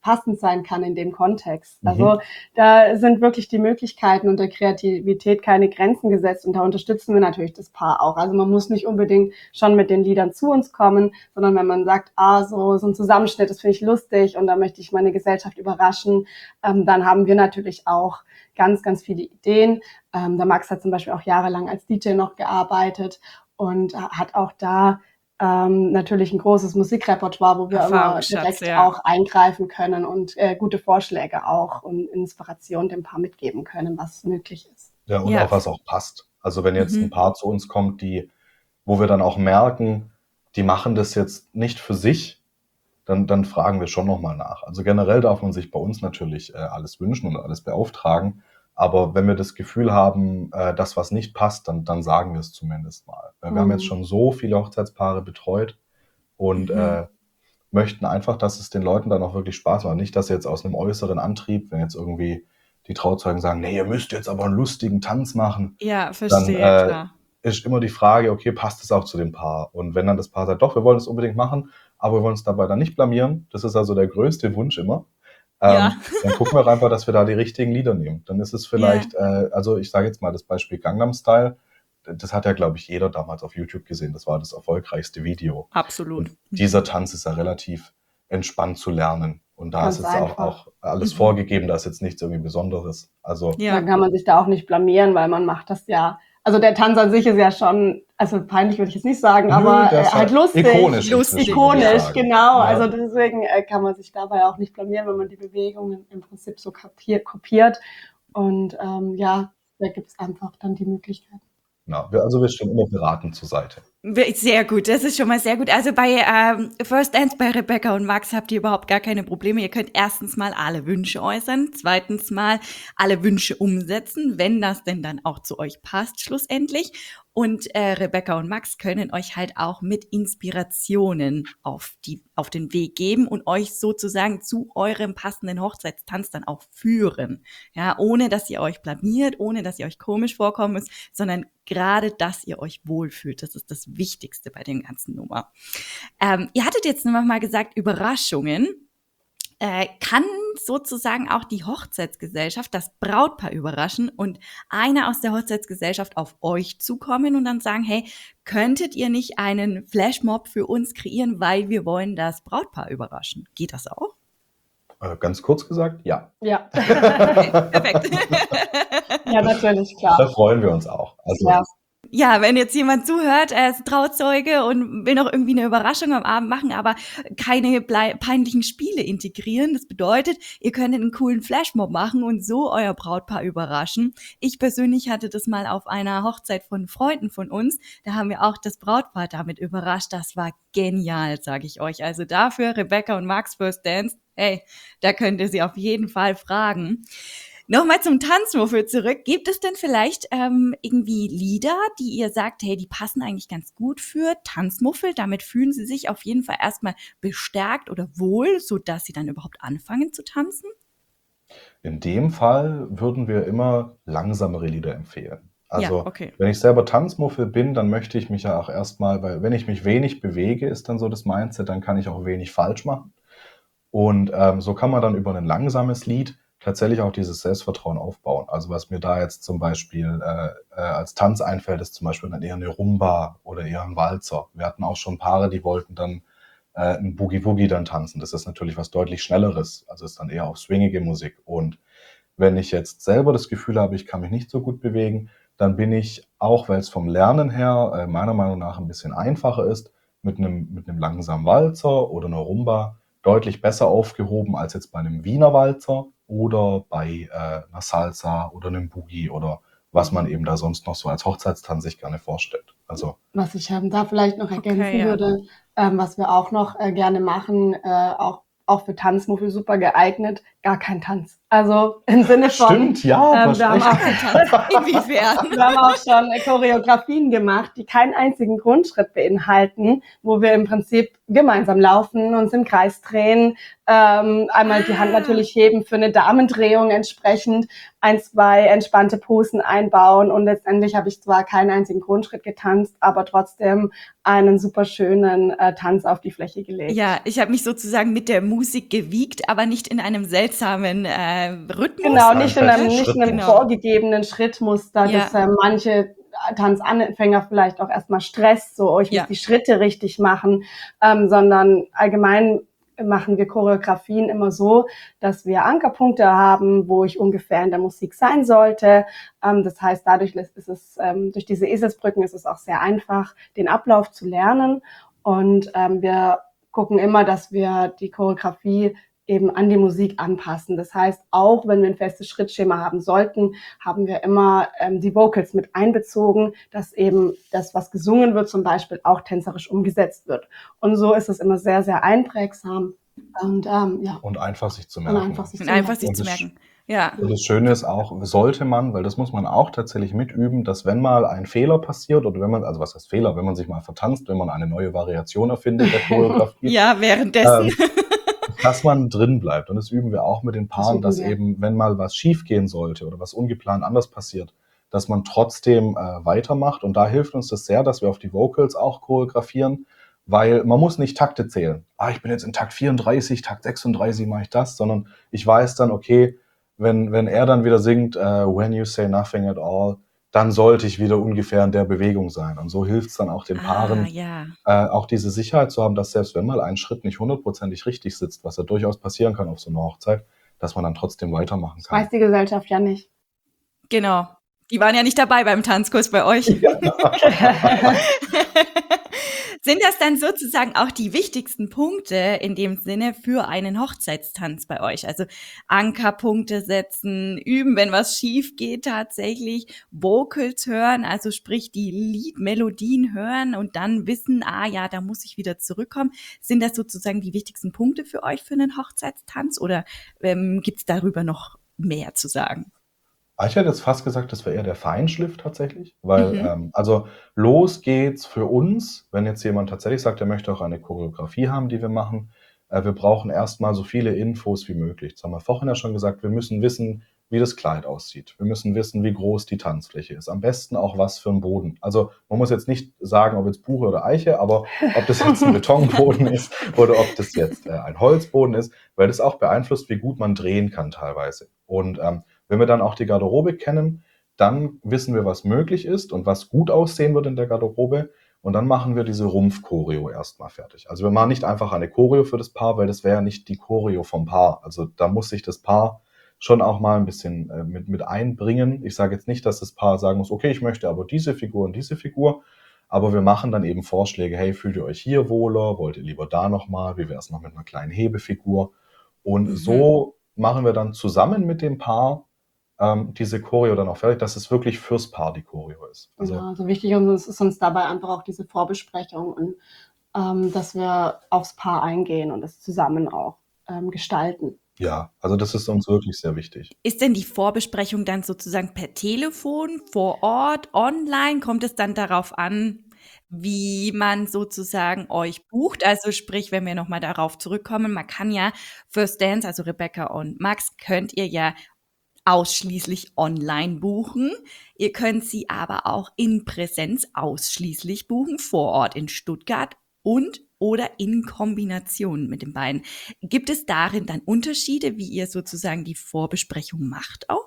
[SPEAKER 2] passend sein kann in dem Kontext.
[SPEAKER 3] Mhm.
[SPEAKER 2] Also da sind wirklich die Möglichkeiten und der Kreativität keine Grenzen gesetzt und da unterstützen wir natürlich das Paar auch. Also man muss nicht unbedingt schon mit den Liedern zu uns kommen, sondern wenn man sagt, ah, so, so ein Zusammenschnitt, das finde ich lustig und da möchte ich meine Gesellschaft überraschen, ähm, dann haben wir natürlich auch ganz, ganz viele Ideen. Ähm, der Max hat zum Beispiel auch jahrelang als D J noch gearbeitet und hat auch da ähm, natürlich ein großes Musikrepertoire, wo wir immer
[SPEAKER 1] Erfahrungsschatz,
[SPEAKER 2] direkt
[SPEAKER 1] ja.
[SPEAKER 2] auch eingreifen können und äh, gute Vorschläge auch und Inspiration dem Paar mitgeben können, was möglich ist.
[SPEAKER 3] Ja, und
[SPEAKER 1] Ja.
[SPEAKER 3] auch was auch passt. Also wenn jetzt
[SPEAKER 1] Mhm.
[SPEAKER 3] ein Paar zu uns kommt, die, wo wir dann auch merken, die machen das jetzt nicht für sich, dann, dann fragen wir schon nochmal nach. Also generell darf man sich bei uns natürlich äh, alles wünschen und alles beauftragen. Aber wenn wir das Gefühl haben, äh, dass was nicht passt, dann, dann sagen wir es zumindest mal. Weil wir haben jetzt
[SPEAKER 2] Mhm.
[SPEAKER 3] schon so viele Hochzeitspaare betreut und
[SPEAKER 1] Mhm.
[SPEAKER 3] äh, möchten einfach, dass es den Leuten dann auch wirklich Spaß macht. Nicht, dass jetzt aus einem äußeren Antrieb, wenn jetzt irgendwie die Trauzeugen sagen, nee, ihr müsst jetzt aber einen lustigen Tanz machen,
[SPEAKER 1] Ja,
[SPEAKER 3] dann
[SPEAKER 1] verstehe,
[SPEAKER 3] äh,
[SPEAKER 1] klar.
[SPEAKER 3] ist immer die Frage, okay, passt es auch zu dem Paar? Und wenn dann das Paar sagt, doch, wir wollen es unbedingt machen, aber wir wollen uns dabei dann nicht blamieren, das ist also der größte Wunsch immer,
[SPEAKER 1] Ja.
[SPEAKER 3] ähm, dann gucken wir auch einfach, dass wir da die richtigen Lieder nehmen. Dann ist es vielleicht, äh, also ich sage jetzt mal das Beispiel Gangnam Style, das hat ja, glaube ich, jeder damals auf YouTube gesehen, das war das erfolgreichste Video.
[SPEAKER 1] Absolut.
[SPEAKER 3] Und dieser Tanz ist ja relativ entspannt zu lernen. Und da
[SPEAKER 2] Ganz
[SPEAKER 3] ist jetzt auch,
[SPEAKER 2] einfach.
[SPEAKER 3] auch alles
[SPEAKER 1] Mhm.
[SPEAKER 3] vorgegeben, da ist jetzt nichts irgendwie Besonderes. Also
[SPEAKER 1] Ja.
[SPEAKER 2] Dann kann man sich da auch nicht blamieren, weil man macht das ja, also der Tanz an sich ist ja schon, also peinlich würde ich jetzt nicht sagen,
[SPEAKER 3] Nö,
[SPEAKER 2] aber
[SPEAKER 3] der
[SPEAKER 2] äh,
[SPEAKER 3] ist
[SPEAKER 2] halt lustig.
[SPEAKER 3] ikonisch,
[SPEAKER 1] Lustig,
[SPEAKER 3] inzwischen, würde ich
[SPEAKER 2] Ikonisch,
[SPEAKER 3] sagen.
[SPEAKER 2] genau.
[SPEAKER 3] Ja.
[SPEAKER 2] Also deswegen äh, kann man sich dabei auch nicht blamieren, wenn man die Bewegungen im Prinzip so kapiert, kopiert. Und ähm, ja, da gibt es einfach dann die Möglichkeit.
[SPEAKER 3] Ja, wir, also wir stehen immer beratend zur Seite.
[SPEAKER 1] Sehr gut, das ist schon mal sehr gut. Also bei ähm, First Dance bei Rebecca und Max habt ihr überhaupt gar keine Probleme. Ihr könnt erstens mal alle Wünsche äußern, zweitens mal alle Wünsche umsetzen, wenn das denn dann auch zu euch passt schlussendlich. Und äh, Rebecca und Max können euch halt auch mit Inspirationen auf die auf den Weg geben und euch sozusagen zu eurem passenden Hochzeitstanz dann auch führen. Ja, ohne dass ihr euch blamiert, ohne dass ihr euch komisch vorkommen müsst, sondern gerade, dass ihr euch wohlfühlt. Das ist das Wichtigste bei dem ganzen Nummer. Ähm, ihr hattet jetzt noch mal gesagt, Überraschungen. Äh, kann sozusagen auch die Hochzeitsgesellschaft das Brautpaar überraschen und einer aus der Hochzeitsgesellschaft auf euch zukommen und dann sagen, hey, könntet ihr nicht einen Flashmob für uns kreieren, weil wir wollen das Brautpaar überraschen? Geht das auch?
[SPEAKER 3] Äh, ganz kurz gesagt, ja.
[SPEAKER 2] Ja.
[SPEAKER 1] Okay, perfekt.
[SPEAKER 2] Ja, natürlich,
[SPEAKER 3] Da
[SPEAKER 2] klar.
[SPEAKER 3] freuen wir uns auch. Also
[SPEAKER 2] Ja.
[SPEAKER 1] Ja, wenn jetzt jemand zuhört, er ist Trauzeuge und will noch irgendwie eine Überraschung am Abend machen, aber keine blei- peinlichen Spiele integrieren. Das bedeutet, ihr könnt einen coolen Flashmob machen und so euer Brautpaar überraschen. Ich persönlich hatte das mal auf einer Hochzeit von Freunden von uns. Da haben wir auch das Brautpaar damit überrascht. Das war genial, sage ich euch. Also dafür Rebecca und Max First Dance, hey, da könnt ihr sie auf jeden Fall fragen. Nochmal zum Tanzmuffel zurück. Gibt es denn vielleicht ähm, irgendwie Lieder, die ihr sagt, hey, die passen eigentlich ganz gut für Tanzmuffel? Damit fühlen sie sich auf jeden Fall erstmal bestärkt oder wohl, sodass sie dann überhaupt anfangen zu tanzen?
[SPEAKER 3] in dem Fall würden wir immer langsamere Lieder empfehlen. Also
[SPEAKER 1] Ja, okay.
[SPEAKER 3] wenn ich selber Tanzmuffel bin, dann möchte ich mich ja auch erstmal, weil wenn ich mich wenig bewege, ist dann so das Mindset, dann kann ich auch wenig falsch machen. Und ähm, so kann man dann über ein langsames Lied tatsächlich auch dieses Selbstvertrauen aufbauen. Also was mir da jetzt zum Beispiel äh, äh, als Tanz einfällt, ist zum Beispiel dann eher eine Rumba oder eher ein Walzer. Wir hatten auch schon Paare, die wollten dann äh, ein Boogie-Woogie dann tanzen. Das ist natürlich was deutlich Schnelleres. Also ist dann eher auch swingige Musik. Und wenn ich jetzt selber das Gefühl habe, ich kann mich nicht so gut bewegen, dann bin ich, auch weil es vom Lernen her äh, meiner Meinung nach ein bisschen einfacher ist, mit einem, mit einem langsamen Walzer oder einer Rumba deutlich besser aufgehoben als jetzt bei einem Wiener Walzer oder bei äh, einer Salsa oder einem Boogie oder was man eben da sonst noch so als Hochzeitstanz sich gerne vorstellt. Also
[SPEAKER 2] Was ich ähm, da vielleicht noch ergänzen
[SPEAKER 1] Okay, ja.
[SPEAKER 2] würde, ähm, was wir auch noch äh, gerne machen, äh, auch, auch für Tanzmuffel super geeignet, gar keinen Tanz. Also im Sinne von,
[SPEAKER 3] Stimmt, ja,
[SPEAKER 2] ähm, wir, haben auch,
[SPEAKER 1] Inwiefern?
[SPEAKER 2] wir haben auch schon Choreografien gemacht, die keinen einzigen Grundschritt beinhalten, wo wir im Prinzip gemeinsam laufen, uns im Kreis drehen, ähm, einmal die Hand
[SPEAKER 1] Ah.
[SPEAKER 2] natürlich heben für eine Damendrehung entsprechend, ein, zwei entspannte Posen einbauen und letztendlich habe ich zwar keinen einzigen Grundschritt getanzt, aber trotzdem einen super schönen äh, Tanz auf die Fläche gelegt.
[SPEAKER 1] Ja, ich habe mich sozusagen mit der Musik gewiegt, aber nicht in einem seltsamen äh, Rhythmus.
[SPEAKER 2] Genau, nicht in einem,
[SPEAKER 3] Ein
[SPEAKER 2] nicht in einem
[SPEAKER 1] Genau.
[SPEAKER 2] vorgegebenen Schrittmuster,
[SPEAKER 1] Ja.
[SPEAKER 2] das äh, manche Tanzanfänger vielleicht auch erstmal stresst, so, oh, ich
[SPEAKER 1] Ja.
[SPEAKER 2] muss die Schritte richtig machen, ähm, sondern allgemein machen wir Choreografien immer so, dass wir Ankerpunkte haben, wo ich ungefähr in der Musik sein sollte. Ähm, das heißt, dadurch ist es, ähm, durch diese Eselsbrücken ist es auch sehr einfach, den Ablauf zu lernen. Und ähm, wir gucken immer, dass wir die Choreografie eben an die Musik anpassen. Das heißt, auch wenn wir ein festes Schrittschema haben sollten, haben wir immer ähm, die Vocals mit einbezogen, dass eben das, was gesungen wird, zum Beispiel auch tänzerisch umgesetzt wird. Und so ist es immer sehr, sehr einprägsam und ähm, ja.
[SPEAKER 3] Und einfach sich zu
[SPEAKER 2] Und
[SPEAKER 3] merken.
[SPEAKER 2] einfach sich
[SPEAKER 1] Und
[SPEAKER 2] zu
[SPEAKER 1] einfach
[SPEAKER 2] merken.
[SPEAKER 1] sich
[SPEAKER 3] Und
[SPEAKER 1] zu
[SPEAKER 3] das-
[SPEAKER 1] merken. Ja.
[SPEAKER 3] Und das Schöne ist auch, sollte man, weil das muss man auch tatsächlich mitüben, dass wenn mal ein Fehler passiert oder wenn man, also was heißt Fehler, wenn man sich mal vertanzt, wenn man eine neue Variation erfindet der Choreografie,
[SPEAKER 1] Ja, währenddessen.
[SPEAKER 3] ähm, dass man drin bleibt. Und das üben wir auch mit den Paaren,
[SPEAKER 2] üben
[SPEAKER 3] dass
[SPEAKER 2] wir.
[SPEAKER 3] eben, wenn mal was schief gehen sollte oder was ungeplant anders passiert, dass man trotzdem äh, weitermacht. Und da hilft uns das sehr, dass wir auf die Vocals auch choreografieren, weil man muss nicht Takte zählen. Ah, ich bin jetzt in Takt vierunddreißig, Takt sechsunddreißig mache ich das, sondern ich weiß dann, okay, wenn, wenn er dann wieder singt, äh, When you say nothing at all, dann sollte ich wieder ungefähr in der Bewegung sein. Und so hilft es dann auch den Paaren,
[SPEAKER 1] Ah, ja.
[SPEAKER 3] äh, auch diese Sicherheit zu haben, dass selbst wenn mal ein Schritt nicht hundertprozentig richtig sitzt, was ja durchaus passieren kann auf so einer Hochzeit, dass man dann trotzdem weitermachen
[SPEAKER 2] Das weiß
[SPEAKER 3] kann.
[SPEAKER 2] die Gesellschaft ja nicht.
[SPEAKER 1] Genau. Die waren ja nicht dabei beim Tanzkurs bei euch. Sind das dann sozusagen auch die wichtigsten Punkte in dem Sinne für einen Hochzeitstanz bei euch? Also Ankerpunkte setzen, üben, wenn was schief geht tatsächlich, Vocals hören, also sprich die Liedmelodien hören und dann wissen, ah ja, da muss ich wieder zurückkommen. Sind das sozusagen die wichtigsten Punkte für euch für einen Hochzeitstanz oder ähm, gibt es darüber noch mehr zu sagen?
[SPEAKER 3] Ich hätte jetzt fast gesagt, das wäre eher der Feinschliff tatsächlich, weil,
[SPEAKER 1] Mhm.
[SPEAKER 3] ähm, also los geht's für uns, wenn jetzt jemand tatsächlich sagt, er möchte auch eine Choreografie haben, die wir machen. Äh, wir brauchen erstmal so viele Infos wie möglich. Das haben wir vorhin ja schon gesagt, wir müssen wissen, wie das Kleid aussieht. Wir müssen wissen, wie groß die Tanzfläche ist. Am besten auch was für ein Boden. Also man muss jetzt nicht sagen, ob jetzt Buche oder Eiche, aber ob das jetzt ein Betonboden ist oder ob das jetzt äh, ein Holzboden ist, weil das auch beeinflusst, wie gut man drehen kann teilweise. Und ähm, wenn wir dann auch die Garderobe kennen, dann wissen wir, was möglich ist und was gut aussehen wird in der Garderobe. Und dann machen wir diese Rumpf-Choreo erstmal fertig. Also wir machen nicht einfach eine Choreo für das Paar, weil das wäre ja nicht die Choreo vom Paar. Also da muss sich das Paar schon auch mal ein bisschen äh, mit, mit einbringen. Ich sage jetzt nicht, dass das Paar sagen muss, okay, ich möchte aber diese Figur und diese Figur. Aber wir machen dann eben Vorschläge, hey, fühlt ihr euch hier wohler? Wollt ihr lieber da nochmal? Wie wäre es noch mit einer kleinen Hebefigur? Und
[SPEAKER 1] Mhm.
[SPEAKER 3] so machen wir dann zusammen mit dem Paar ähm, diese Choreo dann auch fertig, dass es wirklich fürs Paar die Choreo ist. Also,
[SPEAKER 2] Genau, also wichtig uns ist uns dabei einfach auch diese Vorbesprechung und ähm, dass wir aufs Paar eingehen und es zusammen auch ähm, gestalten.
[SPEAKER 3] ja, also das ist uns wirklich sehr wichtig.
[SPEAKER 1] Ist denn die Vorbesprechung dann sozusagen per Telefon, vor Ort, online? Kommt es dann darauf an, wie man sozusagen euch bucht? Also sprich, wenn wir nochmal darauf zurückkommen, man kann ja First Dance, also Rebecca und Max, könnt ihr ja ausschließlich online buchen. Ihr könnt sie aber auch in Präsenz ausschließlich buchen, vor Ort in Stuttgart und oder in Kombination mit den beiden. Gibt es darin dann Unterschiede, wie ihr sozusagen die Vorbesprechung macht auch?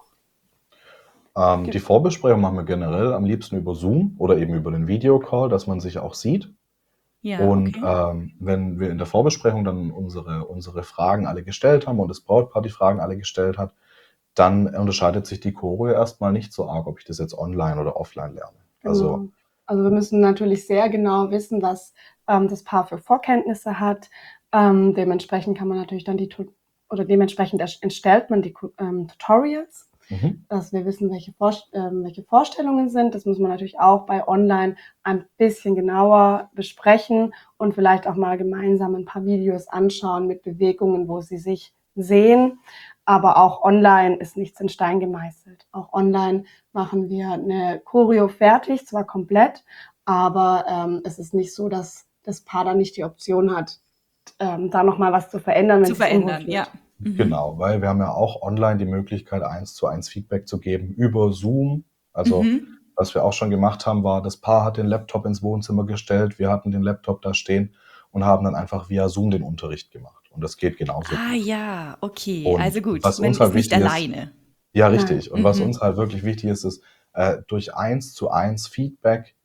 [SPEAKER 3] Ähm, die Vorbesprechung machen wir generell am liebsten über Zoom oder eben über den Videocall, dass man sich auch sieht.
[SPEAKER 1] Ja,
[SPEAKER 3] Und
[SPEAKER 1] okay.
[SPEAKER 3] ähm, wenn wir in der Vorbesprechung dann unsere, unsere Fragen alle gestellt haben und das Brautpaar die Fragen alle gestellt hat, dann unterscheidet sich die Choreo erstmal nicht so arg, ob ich das jetzt online oder offline lerne. Also
[SPEAKER 2] Genau. Also wir müssen natürlich sehr genau wissen, was ähm, das Paar für Vorkenntnisse hat. Ähm, dementsprechend kann man natürlich dann die Tu- oder dementsprechend erst- erstellt man die Ku- ähm, Tutorials,
[SPEAKER 3] mhm.
[SPEAKER 2] dass wir wissen, welche, Vorst- ähm, welche Vorstellungen sind. Das muss man natürlich auch bei Online ein bisschen genauer besprechen und vielleicht auch mal gemeinsam ein paar Videos anschauen mit Bewegungen, wo sie sich sehen. Aber auch online ist nichts in Stein gemeißelt. Auch online machen wir eine Choreo fertig, zwar komplett, aber ähm, es ist nicht so, dass das Paar dann nicht die Option hat, ähm, da nochmal was zu verändern, wenn
[SPEAKER 1] Zu
[SPEAKER 2] es sich unwohl
[SPEAKER 1] verändern, ja.
[SPEAKER 2] fühlt.
[SPEAKER 1] Mhm.
[SPEAKER 3] Genau, weil wir haben ja auch online die Möglichkeit, eins zu eins Feedback zu geben über Zoom. Also
[SPEAKER 1] Mhm.
[SPEAKER 3] was wir auch schon gemacht haben, war, das Paar hat den Laptop ins Wohnzimmer gestellt, wir hatten den Laptop da stehen und haben dann einfach via Zoom den Unterricht gemacht. Und das geht genauso
[SPEAKER 1] Ah
[SPEAKER 3] gut.
[SPEAKER 1] ja, okay.
[SPEAKER 3] Und
[SPEAKER 1] Also gut,
[SPEAKER 3] was
[SPEAKER 1] man
[SPEAKER 3] uns halt
[SPEAKER 1] ist nicht
[SPEAKER 3] wichtig ist,
[SPEAKER 1] alleine.
[SPEAKER 3] ja
[SPEAKER 2] Nein.
[SPEAKER 3] richtig, und was
[SPEAKER 1] Mhm.
[SPEAKER 3] uns halt wirklich wichtig ist, ist äh, durch eins zu eins Feedback,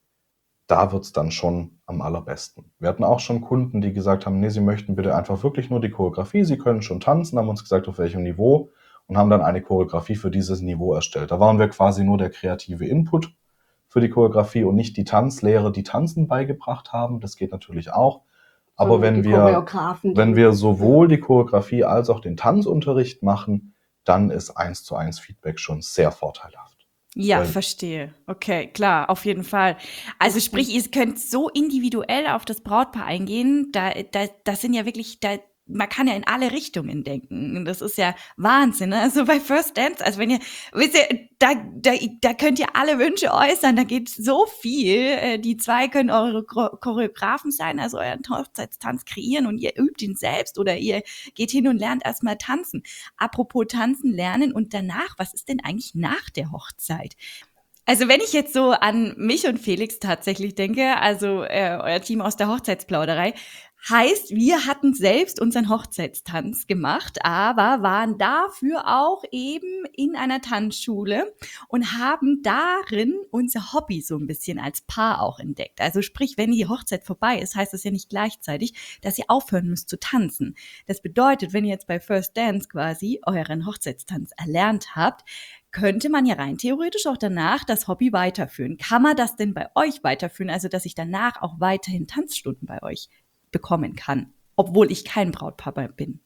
[SPEAKER 3] da wird's dann schon am allerbesten. Wir hatten auch schon Kunden, die gesagt haben, nee, sie möchten bitte einfach wirklich nur die Choreografie, sie können schon tanzen, haben uns gesagt, auf welchem Niveau, und haben dann eine Choreografie für dieses Niveau erstellt. Da waren wir quasi nur der kreative Input für die Choreografie und nicht die Tanzlehrer, die Tanzen beigebracht haben. Das geht natürlich auch. Aber
[SPEAKER 2] Sondern
[SPEAKER 3] wenn
[SPEAKER 2] die
[SPEAKER 3] wir,
[SPEAKER 2] Choreografen,
[SPEAKER 3] wenn
[SPEAKER 2] die-
[SPEAKER 3] wir sowohl die Choreografie als auch den Tanzunterricht machen, dann ist eins zu eins Feedback schon sehr vorteilhaft.
[SPEAKER 1] Ja,
[SPEAKER 3] Weil-
[SPEAKER 1] verstehe. Okay, klar, auf jeden Fall. Also
[SPEAKER 2] Okay.
[SPEAKER 1] sprich, ihr könnt so individuell auf das Brautpaar eingehen. Da, da, das sind ja wirklich, da, man kann ja in alle Richtungen denken. Und das ist ja Wahnsinn. Ne? Also bei First Dance, also wenn ihr, wisst ihr, da, da, da könnt ihr alle Wünsche äußern. Da geht so viel. Äh, Die zwei können eure Chor- Choreografen sein, also euren Hochzeitstanz kreieren und ihr übt ihn selbst oder ihr geht hin und lernt erstmal tanzen. Apropos tanzen, lernen und danach, was ist denn eigentlich nach der Hochzeit? Also wenn ich jetzt so an mich und Felix tatsächlich denke, also äh, euer Team aus der Hochzeitsplauderei, heißt, wir hatten selbst unseren Hochzeitstanz gemacht, aber waren dafür auch eben in einer Tanzschule und haben darin unser Hobby so ein bisschen als Paar auch entdeckt. Also sprich, wenn die Hochzeit vorbei ist, heißt das ja nicht gleichzeitig, dass ihr aufhören müsst zu tanzen. Das bedeutet, wenn ihr jetzt bei First Dance quasi euren Hochzeitstanz erlernt habt, könnte man ja rein theoretisch auch danach das Hobby weiterführen. Kann man das denn bei euch weiterführen? Also, dass ich danach auch weiterhin Tanzstunden bei euch bekommen kann, obwohl ich kein Brautpapa bin.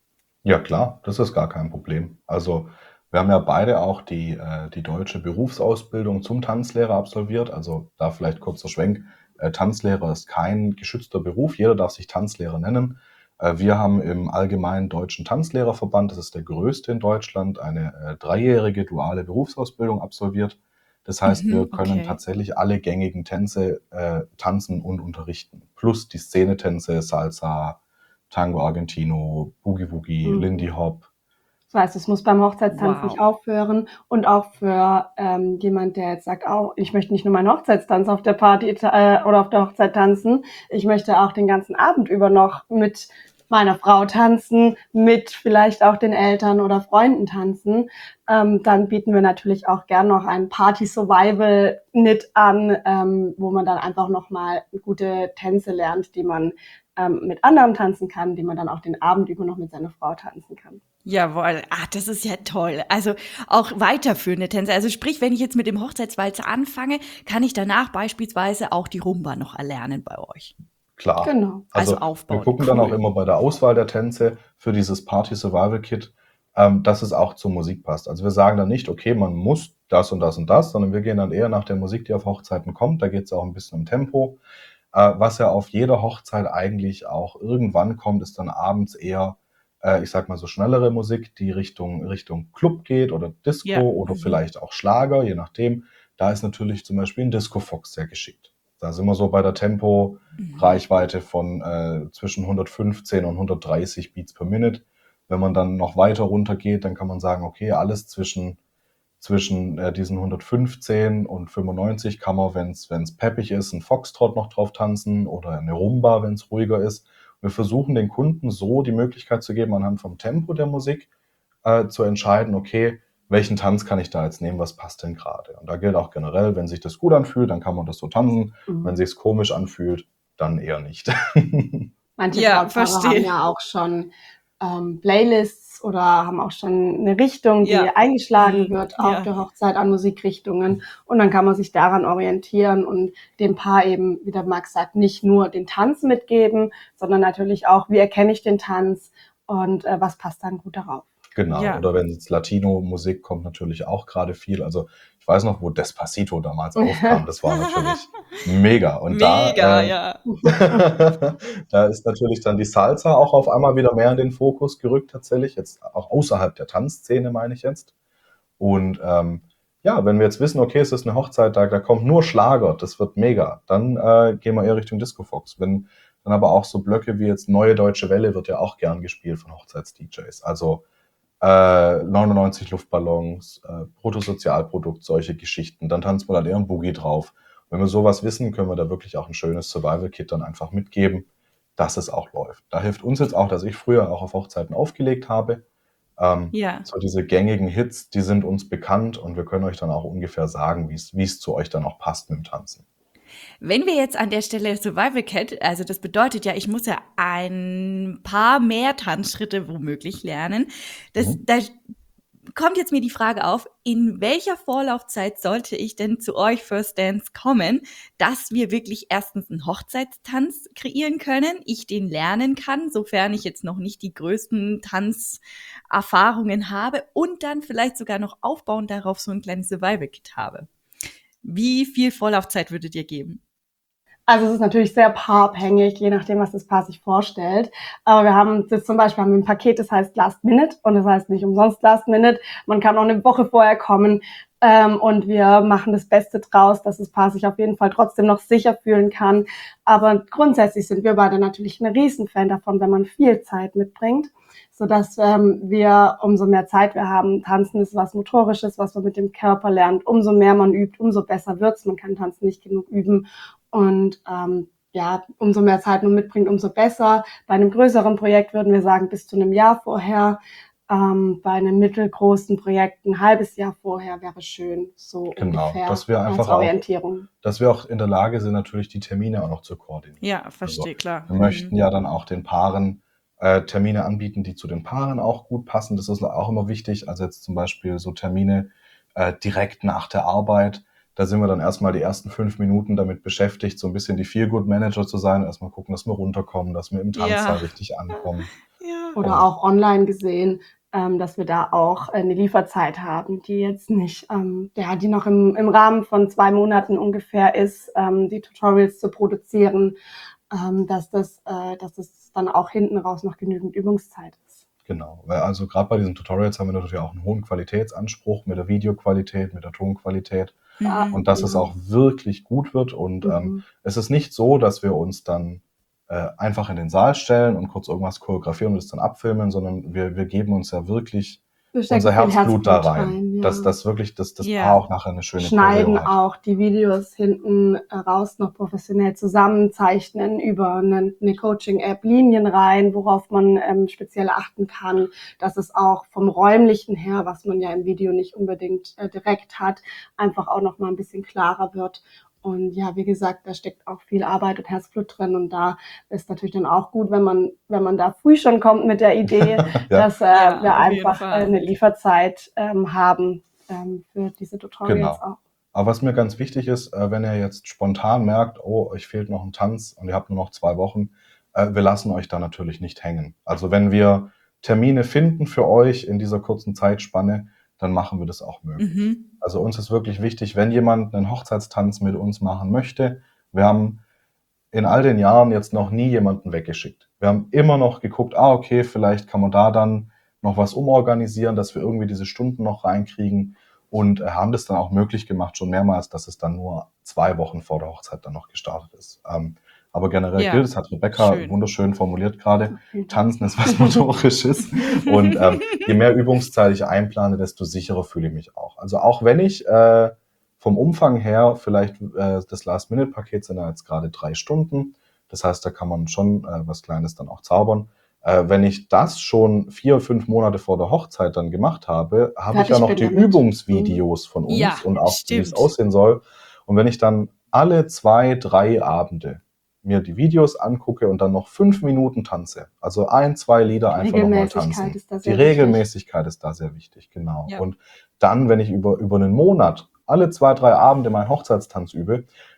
[SPEAKER 3] Ja klar, das ist gar kein Problem. Also wir haben ja beide auch die, äh, die deutsche Berufsausbildung zum Tanzlehrer absolviert. Also da vielleicht kurzer Schwenk. Äh, Tanzlehrer ist kein geschützter Beruf. Jeder darf sich Tanzlehrer nennen. Äh, wir haben im Allgemeinen Deutschen Tanzlehrerverband, das ist der größte in Deutschland, eine äh, dreijährige duale Berufsausbildung absolviert. Das heißt,
[SPEAKER 1] Mhm,
[SPEAKER 3] wir können
[SPEAKER 1] okay.
[SPEAKER 3] tatsächlich alle gängigen Tänze äh, tanzen und unterrichten. Plus die Szenetänze, Salsa, Tango Argentino, Boogie Woogie,
[SPEAKER 2] Mhm.
[SPEAKER 3] Lindy Hop.
[SPEAKER 2] Das heißt, es muss beim Hochzeitstanz
[SPEAKER 1] Wow.
[SPEAKER 2] nicht aufhören. Und auch für ähm, jemand, der jetzt sagt, oh, ich möchte nicht nur meinen Hochzeitstanz auf der Party äh, oder auf der Hochzeit tanzen, ich möchte auch den ganzen Abend über noch mit meiner Frau tanzen, mit vielleicht auch den Eltern oder Freunden tanzen. Ähm, dann bieten wir natürlich auch gern noch einen Party-Survival-Knit an, ähm, wo man dann einfach nochmal gute Tänze lernt, die man ähm, mit anderen tanzen kann, die man dann auch den Abend über noch mit seiner Frau tanzen kann.
[SPEAKER 1] Jawohl, ah, das ist ja toll. Also auch weiterführende Tänze. Also sprich, wenn ich jetzt mit dem Hochzeitswalzer anfange, kann ich danach beispielsweise auch die Rumba noch erlernen bei euch.
[SPEAKER 3] Klar.
[SPEAKER 2] Genau.
[SPEAKER 1] Also
[SPEAKER 3] Also wir
[SPEAKER 1] aufbauen.
[SPEAKER 3] gucken dann
[SPEAKER 1] Cool.
[SPEAKER 3] auch immer bei der Auswahl der Tänze für dieses Party Survival Kit, ähm, dass es auch zur Musik passt. Also wir sagen dann nicht, okay, man muss das und das und das, sondern wir gehen dann eher nach der Musik, die auf Hochzeiten kommt. Da geht es auch ein bisschen um Tempo. Äh, was ja auf jeder Hochzeit eigentlich auch irgendwann kommt, ist dann abends eher, äh, ich sag mal so schnellere Musik, die Richtung, Richtung Club geht oder Disco
[SPEAKER 1] Ja.
[SPEAKER 3] oder
[SPEAKER 1] Mhm.
[SPEAKER 3] vielleicht auch Schlager, je nachdem. Da ist natürlich zum Beispiel ein Disco Fox sehr geschickt. Da sind wir so bei der Tempo,
[SPEAKER 1] Mhm.
[SPEAKER 3] Reichweite von äh, zwischen hundertfünfzehn und hundertdreißig Beats per Minute. Wenn man dann noch weiter runter geht, dann kann man sagen, okay, alles zwischen, zwischen äh, diesen hundertfünfzehn und fünfundneunzig kann man, wenn es peppig ist, ein Foxtrot noch drauf tanzen oder eine Rumba, wenn es ruhiger ist. Wir versuchen den Kunden so die Möglichkeit zu geben, anhand vom Tempo der Musik äh, zu entscheiden, okay, welchen Tanz kann ich da jetzt nehmen, was passt denn gerade? Und da gilt auch generell, wenn sich das gut anfühlt, dann kann man das so tanzen.
[SPEAKER 2] Mhm.
[SPEAKER 3] Wenn sich's komisch anfühlt, dann eher nicht.
[SPEAKER 2] Manche
[SPEAKER 1] Ja,
[SPEAKER 2] Brautpaare
[SPEAKER 1] verstehe.
[SPEAKER 2] haben ja auch schon ähm, Playlists oder haben auch schon eine Richtung, die
[SPEAKER 1] Ja.
[SPEAKER 2] eingeschlagen
[SPEAKER 1] Mhm.
[SPEAKER 2] wird auf
[SPEAKER 1] Ja.
[SPEAKER 2] der Hochzeit an Musikrichtungen. Und dann kann man sich daran orientieren und dem Paar eben, wie der Max sagt, nicht nur den Tanz mitgeben, sondern natürlich auch, wie erkenne ich den Tanz und äh, was passt dann gut darauf.
[SPEAKER 3] Genau,
[SPEAKER 1] Ja.
[SPEAKER 3] oder wenn jetzt Latino-Musik kommt natürlich auch gerade viel. Also Ich weiß noch, wo Despacito damals aufkam. Das war natürlich mega. Und da,
[SPEAKER 1] Mega,
[SPEAKER 3] äh,
[SPEAKER 1] ja.
[SPEAKER 3] da ist natürlich dann die Salsa auch auf einmal wieder mehr in den Fokus gerückt tatsächlich. Jetzt auch außerhalb der Tanzszene, meine ich jetzt. Und ähm, ja, wenn wir jetzt wissen, okay, es ist eine Hochzeit, da, da kommt nur Schlager, das wird mega, dann äh, gehen wir eher Richtung Disco Fox. Wenn dann aber auch so Blöcke wie jetzt Neue Deutsche Welle wird ja auch gern gespielt von Hochzeits-D Js. Also äh, neunundneunzig Luftballons, äh, Bruttosozialprodukt, solche Geschichten. Dann tanzt man dann eher ein Boogie drauf. Wenn wir sowas wissen, können wir da wirklich auch ein schönes Survival-Kit dann einfach mitgeben, dass es auch läuft. Da hilft uns jetzt auch, dass ich früher auch auf Hochzeiten aufgelegt habe. Ähm,
[SPEAKER 1] Ja.
[SPEAKER 3] so diese gängigen Hits, die sind uns bekannt und wir können euch dann auch ungefähr sagen, wie es wie es zu euch dann auch passt mit dem Tanzen.
[SPEAKER 1] Wenn wir jetzt an der Stelle Survival Cat, also das bedeutet ja, ich muss ja ein paar mehr Tanzschritte womöglich lernen. Das,
[SPEAKER 3] Mhm.
[SPEAKER 1] da kommt jetzt mir die Frage auf, in welcher Vorlaufzeit sollte ich denn zu euch First Dance kommen, dass wir wirklich erstens einen Hochzeitstanz kreieren können, ich den lernen kann, sofern ich jetzt noch nicht die größten Tanzerfahrungen habe und dann vielleicht sogar noch aufbauend darauf so ein kleines Survival-Kit habe. Wie viel Vorlaufzeit würdet ihr geben?
[SPEAKER 2] Also es ist natürlich sehr paarabhängig, je nachdem, was das Paar sich vorstellt. Aber wir haben jetzt zum Beispiel haben wir ein Paket, das heißt Last Minute und das heißt nicht umsonst Last Minute. Man kann auch eine Woche vorher kommen ähm, und wir machen das Beste draus, dass das Paar sich auf jeden Fall trotzdem noch sicher fühlen kann. Aber grundsätzlich sind wir beide natürlich ein Riesenfan davon, wenn man viel Zeit mitbringt, sodass ähm, wir, umso mehr Zeit wir haben, Tanzen ist was Motorisches, was man mit dem Körper lernt. Umso mehr man übt, umso besser wird's. Man kann Tanzen nicht genug üben. Und ähm, ja, umso mehr Zeit man mitbringt, umso besser. Bei einem größeren Projekt würden wir sagen, bis zu einem Jahr vorher. Ähm, bei einem mittelgroßen Projekt ein halbes Jahr vorher wäre schön, so
[SPEAKER 3] Genau,
[SPEAKER 2] ungefähr
[SPEAKER 3] dass wir
[SPEAKER 2] als
[SPEAKER 3] einfach auch,
[SPEAKER 2] Orientierung.
[SPEAKER 3] dass wir auch in der Lage sind, natürlich die Termine auch noch zu koordinieren.
[SPEAKER 1] Ja, verstehe, klar.
[SPEAKER 3] Wir möchten ja dann auch den Paaren äh, Termine anbieten, die zu den Paaren auch gut passen. Das ist auch immer wichtig. Also jetzt zum Beispiel so Termine äh, direkt nach der Arbeit. Da sind wir dann erstmal die ersten fünf Minuten damit beschäftigt, so ein bisschen die Feel-Good-Manager zu sein. Erstmal gucken, dass wir runterkommen, dass wir im Tanzsaal
[SPEAKER 1] Ja.
[SPEAKER 3] richtig ankommen.
[SPEAKER 1] Ja.
[SPEAKER 2] Oder auch online gesehen, ähm, dass wir da auch eine Lieferzeit haben, die jetzt nicht, ähm, ja, die noch im, im Rahmen von zwei Monaten ungefähr ist, ähm, die Tutorials zu produzieren, ähm, dass das, äh, dass das dann auch hinten raus noch genügend Übungszeit ist.
[SPEAKER 3] Genau, weil also gerade bei diesen Tutorials haben wir natürlich auch einen hohen Qualitätsanspruch mit der Videoqualität, mit der Tonqualität
[SPEAKER 1] Mhm.
[SPEAKER 3] und dass es auch wirklich gut wird. Und ähm,
[SPEAKER 2] Mhm.
[SPEAKER 3] es ist nicht so, dass wir uns dann äh, einfach in den Saal stellen und kurz irgendwas choreografieren und es dann abfilmen, sondern wir, wir geben uns ja wirklich
[SPEAKER 2] Wir stecken
[SPEAKER 3] unser
[SPEAKER 2] viel
[SPEAKER 3] Herzblut da rein,
[SPEAKER 2] rein, ja.
[SPEAKER 3] dass das wirklich das, das
[SPEAKER 1] Ja.
[SPEAKER 3] Paar auch nachher eine schöne
[SPEAKER 2] Schneiden
[SPEAKER 3] Choreo hat.
[SPEAKER 2] auch die Videos hinten raus noch professionell zusammen, zeichnen über eine, eine Coaching-App Linien rein, worauf man ähm, speziell achten kann, dass es auch vom räumlichen her, was man ja im Video nicht unbedingt äh, direkt hat, einfach auch noch mal ein bisschen klarer wird. Und ja, wie gesagt, da steckt auch viel Arbeit und Herzblut drin. Und da ist natürlich dann auch gut, wenn man, wenn man da früh schon kommt mit der Idee,
[SPEAKER 3] Ja.
[SPEAKER 2] dass äh,
[SPEAKER 1] Ja,
[SPEAKER 2] wir
[SPEAKER 1] auf jeden
[SPEAKER 2] einfach
[SPEAKER 1] Fall.
[SPEAKER 2] äh, eine Lieferzeit ähm, haben ähm, für diese Tutorials
[SPEAKER 3] Genau.
[SPEAKER 2] auch.
[SPEAKER 3] Aber was mir ganz wichtig ist, äh, wenn ihr jetzt spontan merkt, oh, euch fehlt noch ein Tanz und ihr habt nur noch zwei Wochen, äh, wir lassen euch da natürlich nicht hängen. Also wenn wir Termine finden für euch in dieser kurzen Zeitspanne, dann machen wir das auch möglich.
[SPEAKER 1] Mhm.
[SPEAKER 3] Also uns ist wirklich wichtig, wenn jemand einen Hochzeitstanz mit uns machen möchte, wir haben in all den Jahren jetzt noch nie jemanden weggeschickt. Wir haben immer noch geguckt, ah, okay, vielleicht kann man da dann noch was umorganisieren, dass wir irgendwie diese Stunden noch reinkriegen und äh, haben das dann auch möglich gemacht, schon mehrmals, dass es dann nur zwei Wochen vor der Hochzeit dann noch gestartet ist. Ähm, aber generell
[SPEAKER 1] Ja,
[SPEAKER 3] gilt, das hat Rebecca
[SPEAKER 1] schön.
[SPEAKER 3] wunderschön formuliert gerade,
[SPEAKER 2] Mhm.
[SPEAKER 3] Tanzen ist was Motorisches und ähm, je mehr Übungszeit ich einplane, desto sicherer fühle ich mich auch. Also auch wenn ich äh, vom Umfang her vielleicht äh, das Last-Minute-Paket sind ja jetzt gerade drei Stunden, das heißt, da kann man schon äh, was Kleines dann auch zaubern. Äh, wenn ich das schon vier, fünf Monate vor der Hochzeit dann gemacht habe, habe ich
[SPEAKER 2] Fertig
[SPEAKER 3] ja noch
[SPEAKER 2] bin
[SPEAKER 3] die
[SPEAKER 2] damit.
[SPEAKER 3] Übungsvideos von uns
[SPEAKER 1] Ja,
[SPEAKER 3] und auch wie es
[SPEAKER 1] stimmt.
[SPEAKER 3] aussehen soll. Und wenn ich dann alle zwei, drei Abende mir die Videos angucke und dann noch fünf Minuten tanze, also ein, zwei Lieder
[SPEAKER 2] Die
[SPEAKER 3] einfach nochmal
[SPEAKER 2] Regelmäßigkeit
[SPEAKER 3] tanzen.
[SPEAKER 2] ist da
[SPEAKER 3] Die
[SPEAKER 2] sehr wichtig.
[SPEAKER 3] Regelmäßigkeit ist da sehr wichtig, genau.
[SPEAKER 1] Ja.
[SPEAKER 3] Und dann, wenn ich über, über einen Monat alle zwei, drei Abende meinen Hochzeitstanz übe,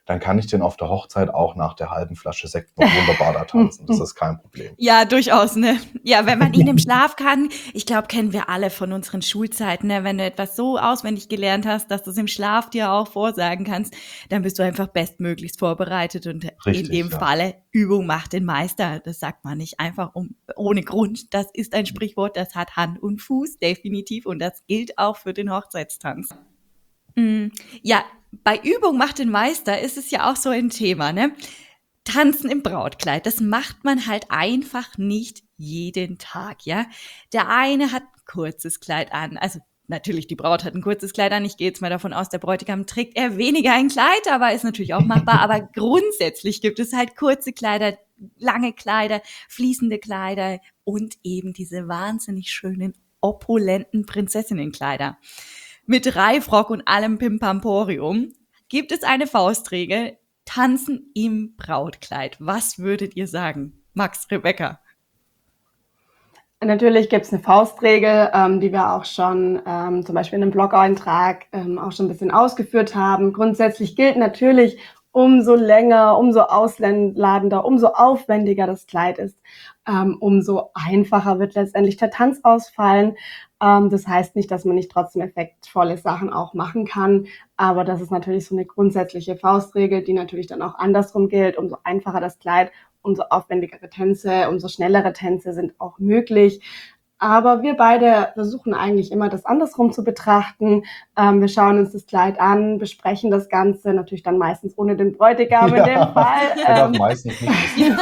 [SPEAKER 3] dann kann ich den auf der Hochzeit auch nach der halben Flasche Sekt noch wunderbar da tanzen. Das ist kein Problem.
[SPEAKER 1] Ja, durchaus, ne? Ja, wenn man ihn im Schlaf kann, ich glaube, kennen wir alle von unseren Schulzeiten, ne? Wenn du etwas so auswendig gelernt hast, dass du es im Schlaf dir auch vorsagen kannst, dann bist du einfach bestmöglichst vorbereitet und
[SPEAKER 3] Richtig,
[SPEAKER 1] in dem
[SPEAKER 3] ja.
[SPEAKER 1] Falle Übung macht den Meister. Das sagt man nicht einfach um, ohne Grund. Das ist ein Sprichwort, das hat Hand und Fuß, definitiv, und das gilt auch für den Hochzeitstanz. Mm, Ja, bei Übung macht den Meister ist es ja auch so ein Thema, ne? Tanzen im Brautkleid, das macht man halt einfach nicht jeden Tag, ja? Der eine hat ein kurzes Kleid an, also natürlich, die Braut hat ein kurzes Kleid an. Ich gehe jetzt mal davon aus, der Bräutigam trägt eher weniger ein Kleid, aber ist natürlich auch machbar. Aber grundsätzlich gibt es halt kurze Kleider, lange Kleider, fließende Kleider und eben diese wahnsinnig schönen, opulenten Prinzessinnenkleider. Mit Reifrock und allem Pimpamporium gibt es eine Faustregel: Tanzen im Brautkleid. Was würdet ihr sagen? Max, Rebecca?
[SPEAKER 2] Natürlich gibt es eine Faustregel, ähm, die wir auch schon ähm, zum Beispiel in einem Blog-Eintrag ähm, auch schon ein bisschen ausgeführt haben. Grundsätzlich gilt natürlich, umso länger, umso ausladender, umso aufwendiger das Kleid ist, ähm, umso einfacher wird letztendlich der Tanz ausfallen. Ähm, das heißt nicht, dass man nicht trotzdem effektvolle Sachen auch machen kann, aber das ist natürlich so eine grundsätzliche Faustregel, die natürlich dann auch andersrum gilt. Umso einfacher das Kleid, umso aufwendigere Tänze, umso schnellere Tänze sind auch möglich. Aber wir beide versuchen eigentlich immer, das andersrum zu betrachten. Ähm, wir schauen uns das Kleid an, besprechen das Ganze, natürlich dann meistens ohne den Bräutigam in dem Fall.
[SPEAKER 3] Der darf
[SPEAKER 2] Ähm,
[SPEAKER 3] meistens nicht wissen.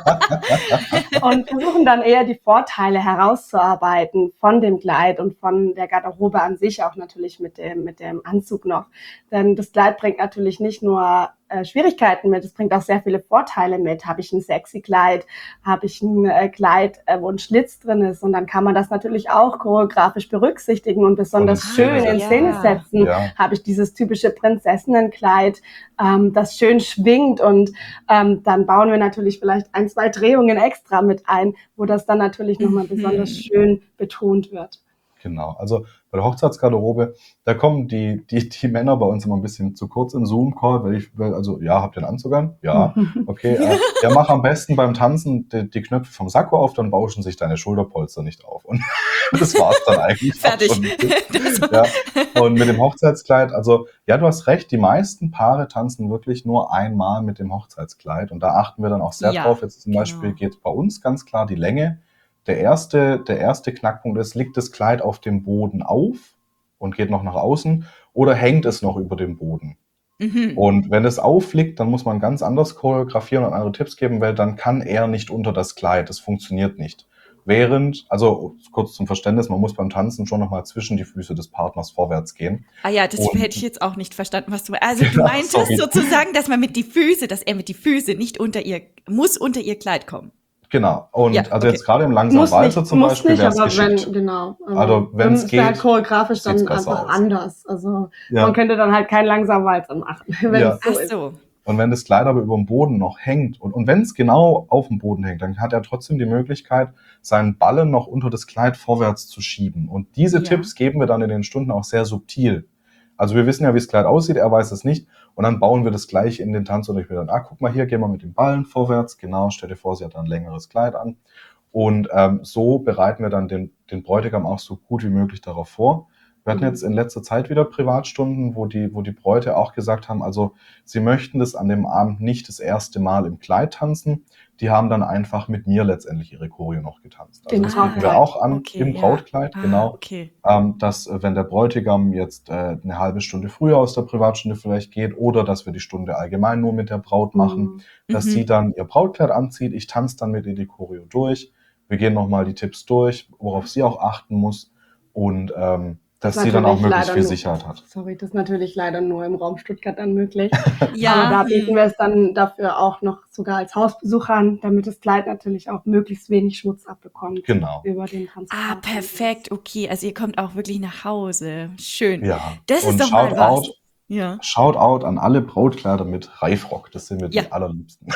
[SPEAKER 2] und versuchen dann eher die Vorteile herauszuarbeiten von dem Kleid und von der Garderobe an sich, auch natürlich mit dem, mit dem Anzug noch. Denn das Kleid bringt natürlich nicht nur äh, Schwierigkeiten mit, es bringt auch sehr viele Vorteile mit. Habe ich ein sexy Kleid, habe ich ein äh, Kleid, äh, wo ein Schlitz drin ist, und dann kann man das natürlich auch choreografisch berücksichtigen und besonders
[SPEAKER 3] Und in
[SPEAKER 2] schön
[SPEAKER 3] Szene
[SPEAKER 2] in
[SPEAKER 1] setzen.
[SPEAKER 2] Szene
[SPEAKER 1] Ja.
[SPEAKER 2] setzen.
[SPEAKER 3] Ja.
[SPEAKER 2] Habe ich dieses typische Prinzessinnenkleid, ähm, das schön schwingt, und ähm, dann bauen wir natürlich vielleicht ein, zwei Drehungen extra mit ein, wo das dann natürlich nochmal
[SPEAKER 1] Mhm.
[SPEAKER 2] besonders schön betont wird.
[SPEAKER 3] Genau, also bei der Hochzeitsgarderobe, da kommen die, die, die Männer bei uns immer ein bisschen zu kurz im Zoom-Call, weil ich, weil, also, ja, habt ihr einen Anzug an? Ja, okay. Äh, ja, mach am besten beim Tanzen die, die Knöpfe vom Sakko auf, dann bauschen sich deine Schulterpolster nicht auf. Und das war's dann eigentlich. auch
[SPEAKER 1] Fertig.
[SPEAKER 3] schon. Ja. Und mit dem Hochzeitskleid, also, ja, du hast recht, die meisten Paare tanzen wirklich nur einmal mit dem Hochzeitskleid, und da achten wir dann auch sehr
[SPEAKER 1] Ja,
[SPEAKER 3] drauf. Jetzt zum
[SPEAKER 1] genau.
[SPEAKER 3] Beispiel geht es bei uns ganz klar die Länge. Der erste, der erste Knackpunkt ist, liegt das Kleid auf dem Boden auf und geht noch nach außen, oder hängt es noch über dem Boden?
[SPEAKER 1] Mhm.
[SPEAKER 3] Und wenn es aufliegt, dann muss man ganz anders choreografieren und andere Tipps geben, weil dann kann er nicht unter das Kleid. Das funktioniert nicht. Während, also kurz zum Verständnis, man muss beim Tanzen schon nochmal zwischen die Füße des Partners vorwärts gehen.
[SPEAKER 1] Ah ja, das
[SPEAKER 3] Und-
[SPEAKER 1] hätte ich jetzt auch nicht verstanden, was du meinst. Also du
[SPEAKER 3] Ja,
[SPEAKER 1] meintest
[SPEAKER 3] sorry.
[SPEAKER 1] sozusagen, dass man mit die Füße, dass er mit die Füße nicht unter ihr, muss unter ihr Kleid kommen.
[SPEAKER 3] Genau. Und
[SPEAKER 1] Ja,
[SPEAKER 3] also
[SPEAKER 1] okay.
[SPEAKER 3] jetzt gerade im langsamen
[SPEAKER 2] Muss
[SPEAKER 3] Walzer
[SPEAKER 2] nicht,
[SPEAKER 3] zum
[SPEAKER 2] muss
[SPEAKER 3] Beispiel
[SPEAKER 2] nicht,
[SPEAKER 3] wäre es
[SPEAKER 2] aber
[SPEAKER 3] geschickt.
[SPEAKER 2] wenn, genau. Aber
[SPEAKER 3] Also, wenn's
[SPEAKER 2] es wäre
[SPEAKER 3] geht,
[SPEAKER 2] choreografisch dann
[SPEAKER 3] sieht's besser
[SPEAKER 2] einfach
[SPEAKER 3] aus.
[SPEAKER 2] anders. Also
[SPEAKER 3] Ja.
[SPEAKER 2] man könnte dann halt keinen langsamen Walzer machen, wenn
[SPEAKER 3] Ja.
[SPEAKER 2] es so
[SPEAKER 1] Ach
[SPEAKER 2] ist.
[SPEAKER 1] so.
[SPEAKER 3] Und wenn das Kleid aber über dem Boden noch hängt, und, und wenn es genau auf dem Boden hängt, dann hat er trotzdem die Möglichkeit, seinen Ballen noch unter das Kleid vorwärts zu schieben. Und diese
[SPEAKER 1] Ja.
[SPEAKER 3] Tipps geben wir dann in den Stunden auch sehr subtil. Also wir wissen ja, wie das Kleid aussieht, er weiß es nicht. Und dann bauen wir das gleich in den Tanzunterricht wieder. Ah, guck mal hier, gehen wir mit den Ballen vorwärts. Genau, stell dir vor, sie hat dann ein längeres Kleid an. Und ähm, so bereiten wir dann den, den Bräutigam auch so gut wie möglich darauf vor. Wir hatten
[SPEAKER 2] Mhm.
[SPEAKER 3] jetzt in letzter Zeit wieder Privatstunden, wo die, wo die Bräute auch gesagt haben, also sie möchten das an dem Abend nicht das erste Mal im Kleid tanzen. Die haben dann einfach mit mir letztendlich ihre Choreo noch getanzt. Also
[SPEAKER 2] Den
[SPEAKER 3] das bieten wir
[SPEAKER 2] Brautkleid.
[SPEAKER 3] auch an
[SPEAKER 1] Okay,
[SPEAKER 3] im
[SPEAKER 1] ja.
[SPEAKER 3] Brautkleid,
[SPEAKER 1] Ah,
[SPEAKER 3] genau.
[SPEAKER 1] okay.
[SPEAKER 3] Ähm, dass, äh, wenn der Bräutigam jetzt äh, eine halbe Stunde früher aus der Privatstunde vielleicht geht, oder dass wir die Stunde allgemein nur mit der Braut machen,
[SPEAKER 2] Mhm.
[SPEAKER 3] dass
[SPEAKER 1] Mhm.
[SPEAKER 3] sie dann ihr Brautkleid anzieht, ich tanze dann mit ihr die Choreo durch. Wir gehen nochmal die Tipps durch, worauf sie auch achten muss, und ähm, dass
[SPEAKER 2] Das
[SPEAKER 3] sie dann auch
[SPEAKER 2] natürlich
[SPEAKER 3] möglichst
[SPEAKER 2] leider
[SPEAKER 3] viel
[SPEAKER 2] nur-
[SPEAKER 3] Sicherheit hat.
[SPEAKER 2] Sorry, das ist natürlich leider nur im Raum Stuttgart dann möglich.
[SPEAKER 1] Ja,
[SPEAKER 2] Aber da
[SPEAKER 1] hm.
[SPEAKER 2] bieten wir es dann dafür auch noch sogar als Hausbesuch an, damit das Kleid natürlich auch möglichst wenig Schmutz abbekommt
[SPEAKER 3] Genau.
[SPEAKER 2] über den Transport.
[SPEAKER 1] Ah, perfekt, okay. Also ihr kommt auch wirklich nach Hause. Schön.
[SPEAKER 3] Ja.
[SPEAKER 1] Das ist
[SPEAKER 3] Und
[SPEAKER 1] doch mal was.
[SPEAKER 3] Shoutout,
[SPEAKER 1] Ja.
[SPEAKER 3] Shoutout an alle Brautkleider mit Reifrock. Das sind mir
[SPEAKER 1] Ja.
[SPEAKER 3] die allerliebsten.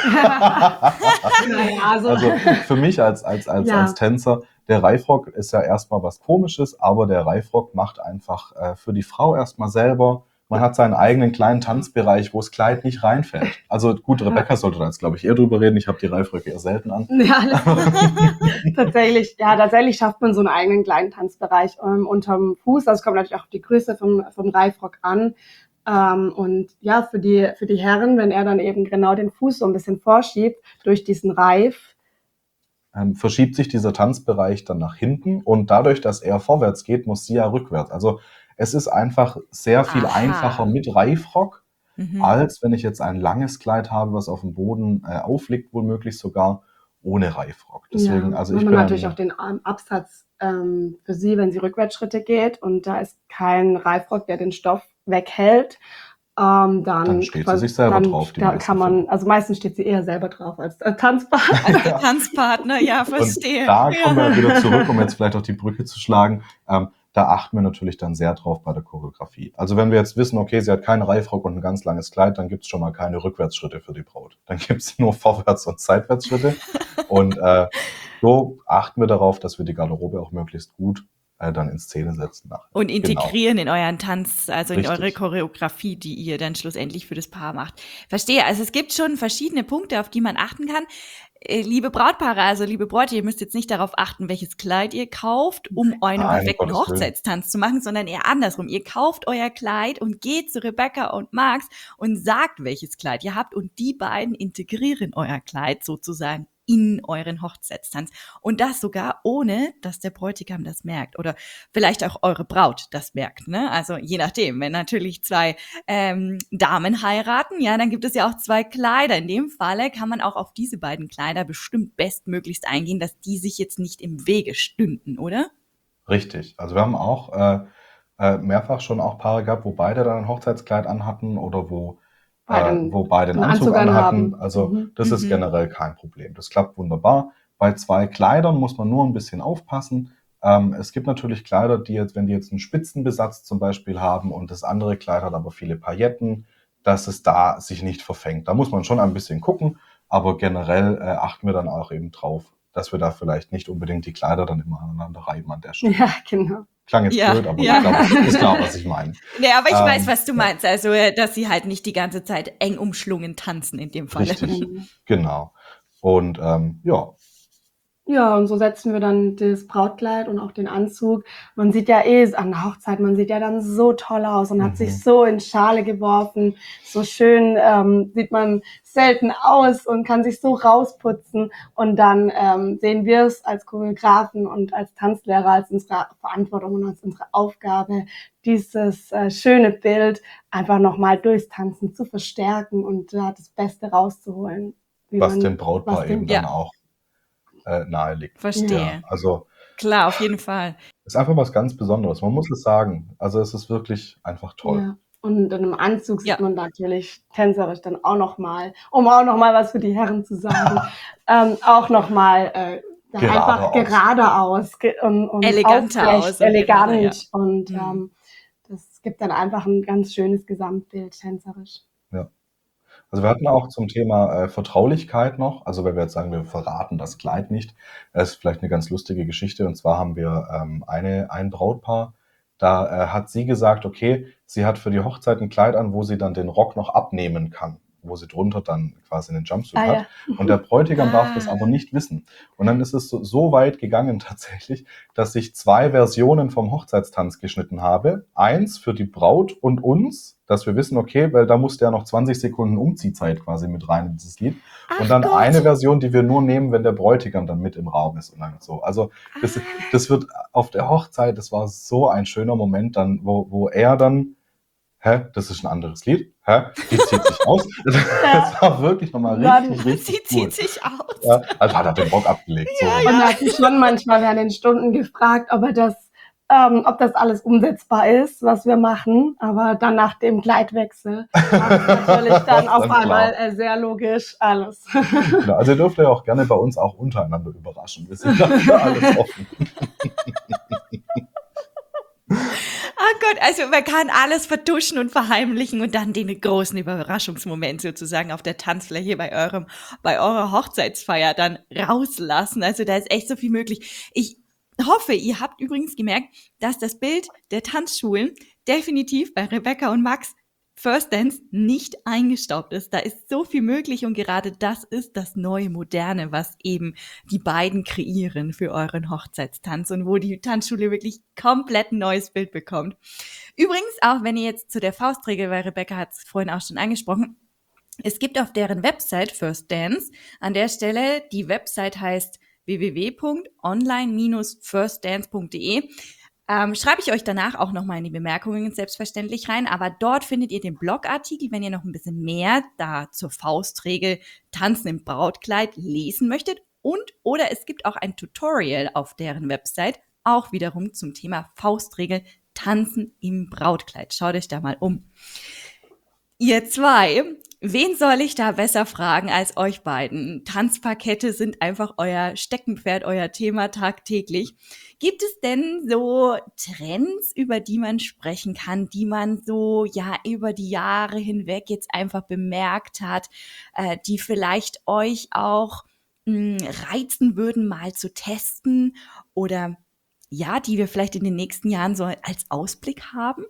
[SPEAKER 2] Naja, also,
[SPEAKER 3] Also für mich als, als, als,
[SPEAKER 2] Ja.
[SPEAKER 3] als Tänzer, der Reifrock ist ja erstmal was Komisches, aber der Reifrock macht einfach äh, für die Frau erstmal selber man hat seinen eigenen kleinen Tanzbereich, wo das Kleid nicht reinfällt. Also gut, Rebecca sollte da jetzt, glaube ich, eher drüber reden. Ich habe die Reifröcke eher selten an.
[SPEAKER 2] Ja, alles tatsächlich, ja, tatsächlich schafft man so einen eigenen kleinen Tanzbereich ähm, unterm Fuß. Das kommt natürlich auch auf die Größe vom, vom Reifrock an. Ähm, und ja, für die, für die Herren, wenn er dann eben genau den Fuß so ein bisschen vorschiebt durch diesen Reif,
[SPEAKER 3] ähm, verschiebt sich dieser Tanzbereich dann nach hinten und dadurch, dass er vorwärts geht, muss sie ja rückwärts. Also es ist einfach sehr viel
[SPEAKER 1] Aha.
[SPEAKER 3] einfacher mit Reifrock,
[SPEAKER 1] Mhm.
[SPEAKER 3] als wenn ich jetzt ein langes Kleid habe, was auf dem Boden äh, aufliegt, womöglich sogar ohne Reifrock. Deswegen,
[SPEAKER 2] ja,
[SPEAKER 3] also
[SPEAKER 2] haben
[SPEAKER 3] ich
[SPEAKER 2] wir
[SPEAKER 3] bin
[SPEAKER 2] natürlich
[SPEAKER 3] ein-
[SPEAKER 2] auch den ähm, Absatz ähm, für sie, wenn sie Rückwärtsschritte geht und da ist kein Reifrock, der den Stoff weghält. Ähm, dann,
[SPEAKER 3] Dann steht sie sich selber
[SPEAKER 2] dann,
[SPEAKER 3] drauf, die
[SPEAKER 2] Da
[SPEAKER 3] meisten
[SPEAKER 2] kann man,
[SPEAKER 3] Fälle.
[SPEAKER 2] also meistens steht sie eher selber drauf als äh, Tanzbar.
[SPEAKER 1] Als der Tanzpartner, ja,
[SPEAKER 3] Und
[SPEAKER 1] verstehe.
[SPEAKER 3] da
[SPEAKER 1] ja.
[SPEAKER 3] kommen wir wieder zurück, um jetzt vielleicht auch die Brücke zu schlagen. Ähm, da achten wir natürlich dann sehr drauf bei der Choreografie. Also wenn wir jetzt wissen, okay, sie hat keinen Reifrock und ein ganz langes Kleid, dann gibt's schon mal keine Rückwärtsschritte für die Braut. Dann gibt's nur Vorwärts- und Seitwärtsschritte. Und äh, so achten wir darauf, dass wir die Garderobe auch möglichst gut äh, dann in Szene setzen. Nachher.
[SPEAKER 1] Und
[SPEAKER 3] Genau.
[SPEAKER 1] integrieren in euren Tanz, also in
[SPEAKER 3] Richtig.
[SPEAKER 1] eure Choreografie, die ihr dann schlussendlich für das Paar macht. Verstehe. Also es gibt schon verschiedene Punkte, auf die man achten kann. Äh, Liebe Brautpaare, also liebe Bräute, ihr müsst jetzt nicht darauf achten, welches Kleid ihr kauft, um einen
[SPEAKER 3] Nein, um
[SPEAKER 1] perfekten
[SPEAKER 3] Gottes Willen.
[SPEAKER 1] Hochzeitstanz zu machen, sondern eher andersrum. Ihr kauft euer Kleid und geht zu Rebecca und Max und sagt, welches Kleid ihr habt und die beiden integrieren euer Kleid sozusagen in euren Hochzeitstanz. Und das sogar ohne, dass der Bräutigam das merkt oder vielleicht auch eure Braut das merkt, ne? Also je nachdem, wenn natürlich zwei ähm, Damen heiraten, ja, dann gibt es ja auch zwei Kleider. In dem Falle kann man auch auf diese beiden Kleider bestimmt bestmöglichst eingehen, dass die sich jetzt nicht im Wege stünden, oder?
[SPEAKER 3] Richtig. Also wir haben auch äh, äh, mehrfach schon auch Paare gehabt, wo beide dann ein Hochzeitskleid anhatten oder wo
[SPEAKER 2] Beide
[SPEAKER 3] äh, wo beide einen
[SPEAKER 2] einen
[SPEAKER 3] Anzug,
[SPEAKER 2] Anzug
[SPEAKER 3] anhatten.
[SPEAKER 2] anhaben.
[SPEAKER 3] Also
[SPEAKER 2] Mhm.
[SPEAKER 3] das ist
[SPEAKER 1] Mhm.
[SPEAKER 3] generell kein Problem. Das klappt wunderbar. Bei zwei Kleidern muss man nur ein bisschen aufpassen. Ähm, es gibt natürlich Kleider, die jetzt, wenn die jetzt einen Spitzenbesatz zum Beispiel haben und das andere Kleid hat aber viele Pailletten, dass es da sich nicht verfängt. Da muss man schon ein bisschen gucken, aber generell äh, achten wir dann auch eben drauf, dass wir da vielleicht nicht unbedingt die Kleider dann immer aneinander reiben an der Stelle.
[SPEAKER 2] Ja, genau.
[SPEAKER 3] Klang jetzt
[SPEAKER 1] Ja,
[SPEAKER 3] blöd, aber
[SPEAKER 1] ja.
[SPEAKER 3] ich glaube, ist klar, was ich meine.
[SPEAKER 1] Nee, aber ich
[SPEAKER 3] Ähm,
[SPEAKER 1] weiß, was du
[SPEAKER 3] ja.
[SPEAKER 1] meinst. Also, äh, dass sie halt nicht die ganze Zeit eng umschlungen tanzen in dem Fall.
[SPEAKER 3] Richtig,
[SPEAKER 2] Mhm.
[SPEAKER 3] genau. Und ähm, ja,
[SPEAKER 2] Ja, und so setzen wir dann das Brautkleid und auch den Anzug. Man sieht ja eh an der Hochzeit, man sieht ja dann so toll aus und hat
[SPEAKER 3] Mhm.
[SPEAKER 2] sich so in Schale geworfen. So schön ähm, sieht man selten aus und kann sich so rausputzen. Und dann ähm, sehen wir es als Choreografen und als Tanzlehrer als unsere Verantwortung und als unsere Aufgabe, dieses äh, schöne Bild einfach nochmal durchs Tanzen zu verstärken und da das Beste rauszuholen. wie
[SPEAKER 3] was
[SPEAKER 2] man-
[SPEAKER 3] dem Brautpaar
[SPEAKER 2] was dem-
[SPEAKER 3] eben dann
[SPEAKER 1] Ja.
[SPEAKER 3] auch äh, nahe liegt.
[SPEAKER 1] Verstehe.
[SPEAKER 3] Ja, also
[SPEAKER 1] Klar, auf jeden Fall.
[SPEAKER 3] ist einfach was ganz Besonderes. Man muss es sagen. Also es ist wirklich einfach toll.
[SPEAKER 2] Ja. Und in einem Anzug
[SPEAKER 1] Ja.
[SPEAKER 2] sieht man natürlich tänzerisch dann auch nochmal, um auch nochmal was für die Herren zu sagen, ähm, auch nochmal äh, da
[SPEAKER 3] Gerade
[SPEAKER 2] einfach
[SPEAKER 3] aus.
[SPEAKER 2] geradeaus ge und, und
[SPEAKER 1] Eleganter
[SPEAKER 2] aufrecht,
[SPEAKER 1] aus und
[SPEAKER 2] elegant
[SPEAKER 1] gerade,
[SPEAKER 2] und
[SPEAKER 1] Mhm.
[SPEAKER 2] ähm, das gibt dann einfach ein ganz schönes Gesamtbild tänzerisch.
[SPEAKER 3] Also wir hatten auch zum Thema äh, Vertraulichkeit noch, also wenn wir jetzt sagen, wir verraten das Kleid nicht, das ist vielleicht eine ganz lustige Geschichte. Und zwar haben wir ähm, eine, ein Brautpaar, da äh, hat sie gesagt, okay, sie hat für die Hochzeit ein Kleid an, wo sie dann den Rock noch abnehmen kann, wo sie drunter dann quasi einen Jumpsuit
[SPEAKER 2] Ah,
[SPEAKER 3] hat.
[SPEAKER 2] ja.
[SPEAKER 3] Und der Bräutigam darf das
[SPEAKER 1] Ah.
[SPEAKER 3] aber nicht wissen. Und dann ist es so, so weit gegangen tatsächlich, dass ich zwei Versionen vom Hochzeitstanz geschnitten habe. Eins für die Braut und uns, dass wir wissen, okay, weil da musste ja noch zwanzig Sekunden Umziehzeit quasi mit rein in dieses Lied.
[SPEAKER 1] Ach
[SPEAKER 3] Und dann
[SPEAKER 1] Gott.
[SPEAKER 3] eine Version, die wir nur nehmen, wenn der Bräutigam dann mit im Raum ist und dann so. Also das,
[SPEAKER 1] Ah.
[SPEAKER 3] das wird auf der Hochzeit, das war so ein schöner Moment dann, wo, wo er dann, hä, das ist ein anderes Lied, hä, die zieht sich aus. Das war wirklich nochmal
[SPEAKER 2] Dann-
[SPEAKER 3] richtig, richtig
[SPEAKER 1] Sie
[SPEAKER 3] cool.
[SPEAKER 1] zieht sich aus.
[SPEAKER 3] Ja, also hat er den Rock abgelegt. So.
[SPEAKER 2] Und er hat mich schon manchmal während den Stunden gefragt, ob er das, ähm, ob das alles umsetzbar ist, was wir machen. Aber dann nach dem Gleitwechsel war es natürlich dann auf
[SPEAKER 3] Dann klar.
[SPEAKER 2] einmal äh, sehr logisch alles.
[SPEAKER 3] Genau, also ihr dürft ja auch gerne bei uns auch untereinander überraschen. Wir sind dafür alles offen.
[SPEAKER 1] Oh Gott, also man kann alles vertuschen und verheimlichen und dann den großen Überraschungsmoment sozusagen auf der Tanzfläche bei eurem, bei eurer Hochzeitsfeier dann rauslassen. Also da ist echt so viel möglich. Ich hoffe, ihr habt übrigens gemerkt, dass das Bild der Tanzschulen definitiv bei Rebecca und Max First Dance nicht eingestaubt ist. Da ist so viel möglich und gerade das ist das neue Moderne, was eben die beiden kreieren für euren Hochzeitstanz und wo die Tanzschule wirklich komplett ein neues Bild bekommt. Übrigens, auch wenn ihr jetzt zu der Faustregel, weil Rebecca hat es vorhin auch schon angesprochen, es gibt auf deren Website First Dance an der Stelle, die Website heißt w w w punkt online Bindestrich first dance punkt d e. Ähm, schreibe ich euch danach auch nochmal in die Bemerkungen selbstverständlich rein, aber dort findet ihr den Blogartikel, wenn ihr noch ein bisschen mehr da zur Faustregel Tanzen im Brautkleid lesen möchtet und oder es gibt auch ein Tutorial auf deren Website, auch wiederum zum Thema Faustregel Tanzen im Brautkleid. Schaut euch da mal um. Ihr zwei, wen soll ich da besser fragen als euch beiden? Tanzparkette sind einfach euer Steckenpferd, euer Thema tagtäglich. Gibt es denn so Trends, über die man sprechen kann, die man so ja über die Jahre hinweg jetzt einfach bemerkt hat, äh, die vielleicht euch auch mh, reizen würden, mal zu testen oder ja, die wir vielleicht in den nächsten Jahren so als Ausblick haben?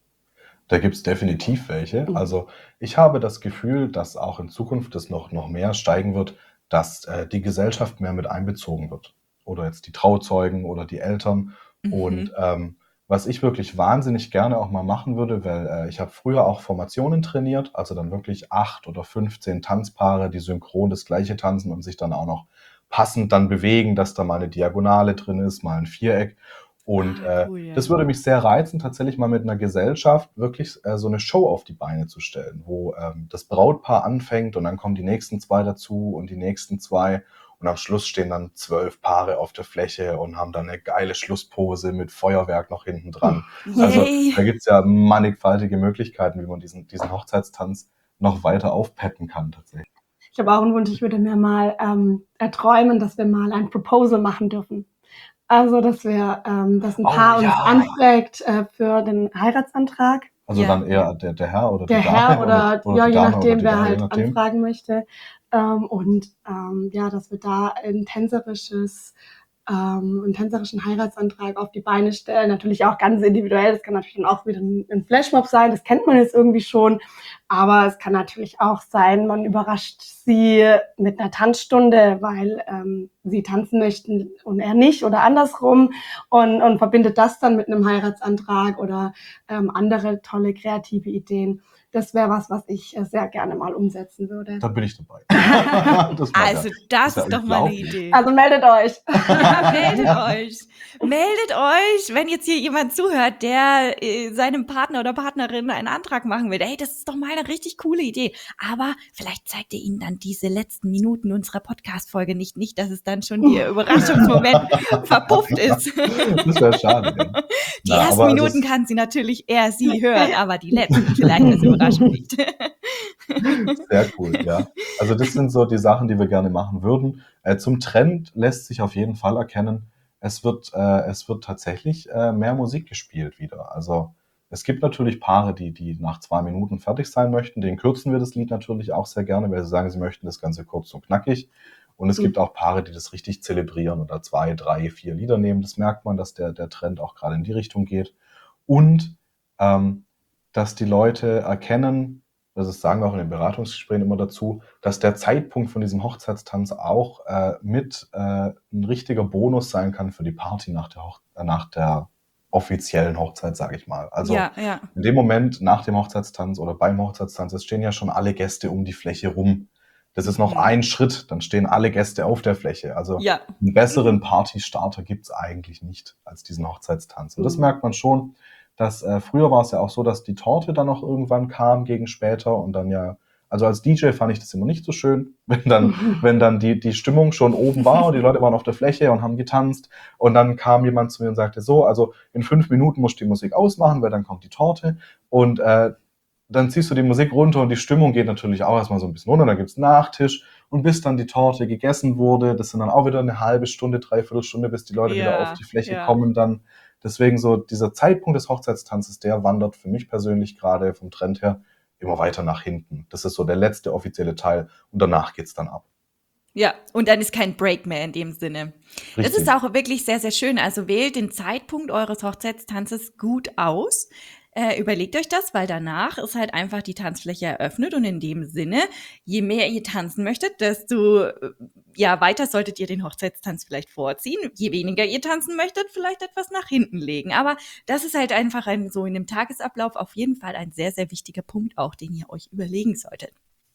[SPEAKER 3] Da gibt's definitiv welche. Also ich habe das Gefühl, dass auch in Zukunft es noch, noch mehr steigen wird, dass äh, die Gesellschaft mehr mit einbezogen wird. Oder jetzt die Trauzeugen oder die Eltern.
[SPEAKER 1] Mhm.
[SPEAKER 3] Und ähm, was ich wirklich wahnsinnig gerne auch mal machen würde, weil äh, ich habe früher auch Formationen trainiert, also dann wirklich acht oder fünfzehn Tanzpaare, die synchron das Gleiche tanzen und sich dann auch noch passend dann bewegen, dass da mal eine Diagonale drin ist, mal ein Viereck. Und
[SPEAKER 1] Ah,
[SPEAKER 3] äh,
[SPEAKER 1] cool, ja.
[SPEAKER 3] das würde mich sehr reizen, tatsächlich mal mit einer Gesellschaft wirklich äh, so eine Show auf die Beine zu stellen, wo ähm, das Brautpaar anfängt und dann kommen die nächsten zwei dazu und die nächsten zwei und am Schluss stehen dann zwölf Paare auf der Fläche und haben dann eine geile Schlusspose mit Feuerwerk noch hinten dran. Also
[SPEAKER 1] Yay.
[SPEAKER 3] da gibt's ja mannigfaltige Möglichkeiten, wie man diesen, diesen Hochzeitstanz noch weiter aufpeppen kann tatsächlich.
[SPEAKER 2] Ich habe auch einen Wunsch, ich würde mir mal ähm, erträumen, dass wir mal ein Proposal machen dürfen. Also, dass wir, ähm, dass ein
[SPEAKER 3] Oh,
[SPEAKER 2] Paar uns
[SPEAKER 3] ja.
[SPEAKER 2] anfragt äh, für den Heiratsantrag.
[SPEAKER 3] Also
[SPEAKER 1] Ja.
[SPEAKER 3] dann eher der, der Herr oder die
[SPEAKER 2] Der
[SPEAKER 3] Dame
[SPEAKER 2] Herr oder,
[SPEAKER 3] oder
[SPEAKER 2] ja,
[SPEAKER 3] die
[SPEAKER 2] je
[SPEAKER 3] Dame
[SPEAKER 2] nachdem,
[SPEAKER 3] oder die
[SPEAKER 2] wer
[SPEAKER 3] Dame, je
[SPEAKER 2] halt
[SPEAKER 3] nachdem.
[SPEAKER 2] anfragen möchte. Ähm, und ähm, ja, dass wir da ein tänzerisches, ähm, einen tänzerischen Heiratsantrag auf die Beine stellen. Natürlich auch ganz individuell. Das kann natürlich dann auch wieder ein, ein Flashmob sein. Das kennt man jetzt irgendwie schon. Aber es kann natürlich auch sein, man überrascht sie mit einer Tanzstunde, weil ähm, sie tanzen möchten und er nicht oder andersrum und, und verbindet das dann mit einem Heiratsantrag oder ähm, andere tolle kreative Ideen. Das wäre was, was ich äh, sehr gerne mal umsetzen würde.
[SPEAKER 3] Da bin ich dabei. Das war
[SPEAKER 1] Also
[SPEAKER 3] ja-
[SPEAKER 1] das
[SPEAKER 3] ja
[SPEAKER 1] ist doch mal eine
[SPEAKER 3] unglaublich.
[SPEAKER 1] Idee.
[SPEAKER 2] Also meldet euch.
[SPEAKER 1] Meldet euch. Meldet euch, wenn jetzt hier jemand zuhört, der äh, seinem Partner oder Partnerin einen Antrag machen will. Hey, das ist doch mal eine richtig coole Idee. Aber vielleicht zeigt ihr ihnen dann diese letzten Minuten unserer Podcast-Folge nicht, nicht, dass es dann schon der Überraschungsmoment verpufft ist.
[SPEAKER 3] Das wäre schade. Ja.
[SPEAKER 1] Die
[SPEAKER 3] Na,
[SPEAKER 1] ersten
[SPEAKER 3] aber es
[SPEAKER 1] Minuten
[SPEAKER 3] ist-
[SPEAKER 1] kann sie natürlich eher sie hören, aber die letzten vielleicht als Überraschung nicht.
[SPEAKER 3] Sehr cool, ja. Also das sind so die Sachen, die wir gerne machen würden. Äh, zum Trend lässt sich auf jeden Fall erkennen, es wird, äh, es wird tatsächlich äh, mehr Musik gespielt wieder. Also es gibt natürlich Paare, die, die nach zwei Minuten fertig sein möchten. Denen kürzen wir das Lied natürlich auch sehr gerne, weil sie sagen, sie möchten das Ganze kurz und knackig. Und es
[SPEAKER 2] Mhm.
[SPEAKER 3] gibt auch Paare, die das richtig zelebrieren oder zwei, drei, vier Lieder nehmen. Das merkt man, dass der, der Trend auch gerade in die Richtung geht. Und ähm, dass die Leute erkennen, das sagen wir auch in den Beratungsgesprächen immer dazu, dass der Zeitpunkt von diesem Hochzeitstanz auch äh, mit äh, ein richtiger Bonus sein kann für die Party nach der, Hoch äh, nach der offiziellen Hochzeit, sage ich mal. Also
[SPEAKER 1] ja, ja.
[SPEAKER 3] in dem Moment nach dem Hochzeitstanz oder beim Hochzeitstanz, es stehen ja schon alle Gäste um die Fläche rum. Das ist noch
[SPEAKER 1] Mhm.
[SPEAKER 3] ein Schritt, dann stehen alle Gäste auf der Fläche. Also
[SPEAKER 1] Ja.
[SPEAKER 3] einen besseren Partystarter gibt's eigentlich nicht als diesen Hochzeitstanz. Und das
[SPEAKER 2] Mhm.
[SPEAKER 3] merkt man schon, dass äh, früher war es ja auch so, dass die Torte dann noch irgendwann kam gegen später und dann ja, also als D J fand ich das immer nicht so schön, wenn dann, wenn dann die, die Stimmung schon oben war und die Leute waren auf der Fläche und haben getanzt und dann kam jemand zu mir und sagte so, also in fünf Minuten musst du die Musik ausmachen, weil dann kommt die Torte und äh, dann ziehst du die Musik runter und die Stimmung geht natürlich auch erstmal so ein bisschen runter, dann gibt's Nachtisch und bis dann die Torte gegessen wurde, das sind dann auch wieder eine halbe Stunde, dreiviertel Stunde, bis die Leute
[SPEAKER 1] Ja,
[SPEAKER 3] wieder auf die Fläche
[SPEAKER 1] ja.
[SPEAKER 3] kommen dann. Deswegen so dieser Zeitpunkt des Hochzeitstanzes, der wandert für mich persönlich gerade vom Trend her immer weiter nach hinten. Das ist so der letzte offizielle Teil und danach geht's dann ab.
[SPEAKER 1] Ja, und dann ist kein Break mehr in dem Sinne. Das
[SPEAKER 3] Richtig.
[SPEAKER 1] ist auch wirklich sehr, sehr schön. Also wählt den Zeitpunkt eures Hochzeitstanzes gut aus. Äh, überlegt euch das, weil danach ist halt einfach die Tanzfläche eröffnet und in dem Sinne, je mehr ihr tanzen möchtet, desto äh, ja, weiter solltet ihr den Hochzeitstanz vielleicht vorziehen. Je weniger ihr tanzen möchtet, vielleicht etwas nach hinten legen. Aber das ist halt einfach ein, so in dem Tagesablauf auf jeden Fall ein sehr, sehr wichtiger Punkt auch, den ihr euch überlegen solltet.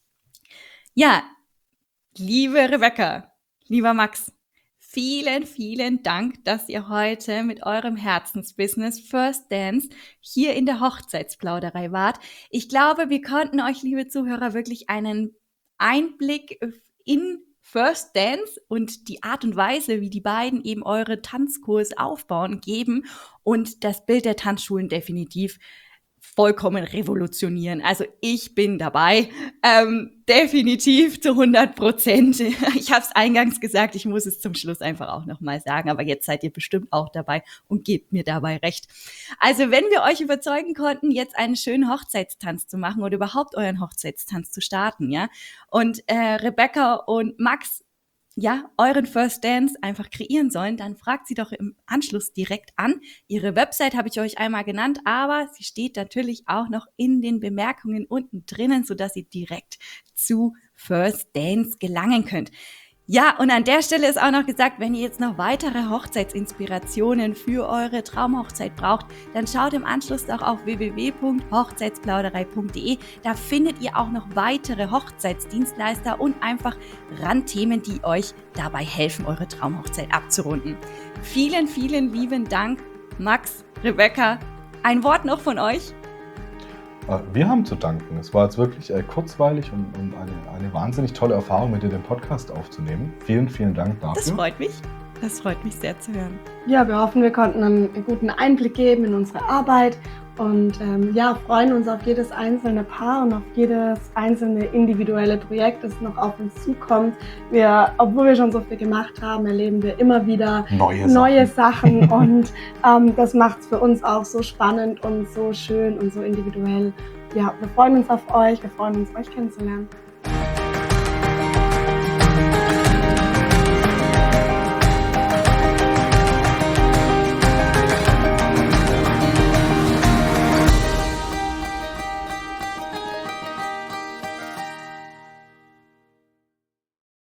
[SPEAKER 1] Ja, liebe Rebecca, lieber Max, vielen, vielen Dank, dass ihr heute mit eurem Herzensbusiness First Dance hier in der Hochzeitsplauderei wart. Ich glaube, wir konnten euch, liebe Zuhörer, wirklich einen Einblick in First Dance und die Art und Weise, wie die beiden eben eure Tanzkurs aufbauen, geben und das Bild der Tanzschulen definitiv vollkommen revolutionieren. Also ich bin dabei, ähm, definitiv zu hundert Prozent. Ich habe es eingangs gesagt, ich muss es zum Schluss einfach auch nochmal sagen, aber jetzt seid ihr bestimmt auch dabei und gebt mir dabei recht. Also wenn wir euch überzeugen konnten, jetzt einen schönen Hochzeitstanz zu machen oder überhaupt euren Hochzeitstanz zu starten, ja, und äh, Rebecca und Max ja, euren First Dance einfach kreieren sollen, dann fragt sie doch im Anschluss direkt an. Ihre Website habe ich euch einmal genannt, aber sie steht natürlich auch noch in den Bemerkungen unten drinnen, sodass ihr direkt zu First Dance gelangen könnt. Ja, und an der Stelle ist auch noch gesagt, wenn ihr jetzt noch weitere Hochzeitsinspirationen für eure Traumhochzeit braucht, dann schaut im Anschluss doch auf w w w punkt hochzeitsplauderei punkt d e. Da findet ihr auch noch weitere Hochzeitsdienstleister und einfach Randthemen, die euch dabei helfen, eure Traumhochzeit abzurunden. Vielen, vielen lieben Dank, Max, Rebecca. Ein Wort noch von euch?
[SPEAKER 3] Wir haben zu danken. Es war jetzt wirklich äh, kurzweilig und, und eine, eine wahnsinnig tolle Erfahrung, mit dir den Podcast aufzunehmen. Vielen, vielen Dank dafür.
[SPEAKER 1] Das freut mich. Das freut mich sehr zu hören.
[SPEAKER 2] Ja, wir hoffen, wir konnten einen guten Einblick geben in unsere Arbeit und ähm, ja, freuen uns auf jedes einzelne Paar und auf jedes einzelne individuelle Projekt, das noch auf uns zukommt. Wir, obwohl wir schon so viel gemacht haben, erleben wir immer wieder
[SPEAKER 3] neue,
[SPEAKER 2] neue
[SPEAKER 3] Sachen,
[SPEAKER 2] Sachen und ähm, das macht es für uns auch so spannend und so schön und so individuell. Ja, wir freuen uns auf euch, wir freuen uns, euch kennenzulernen.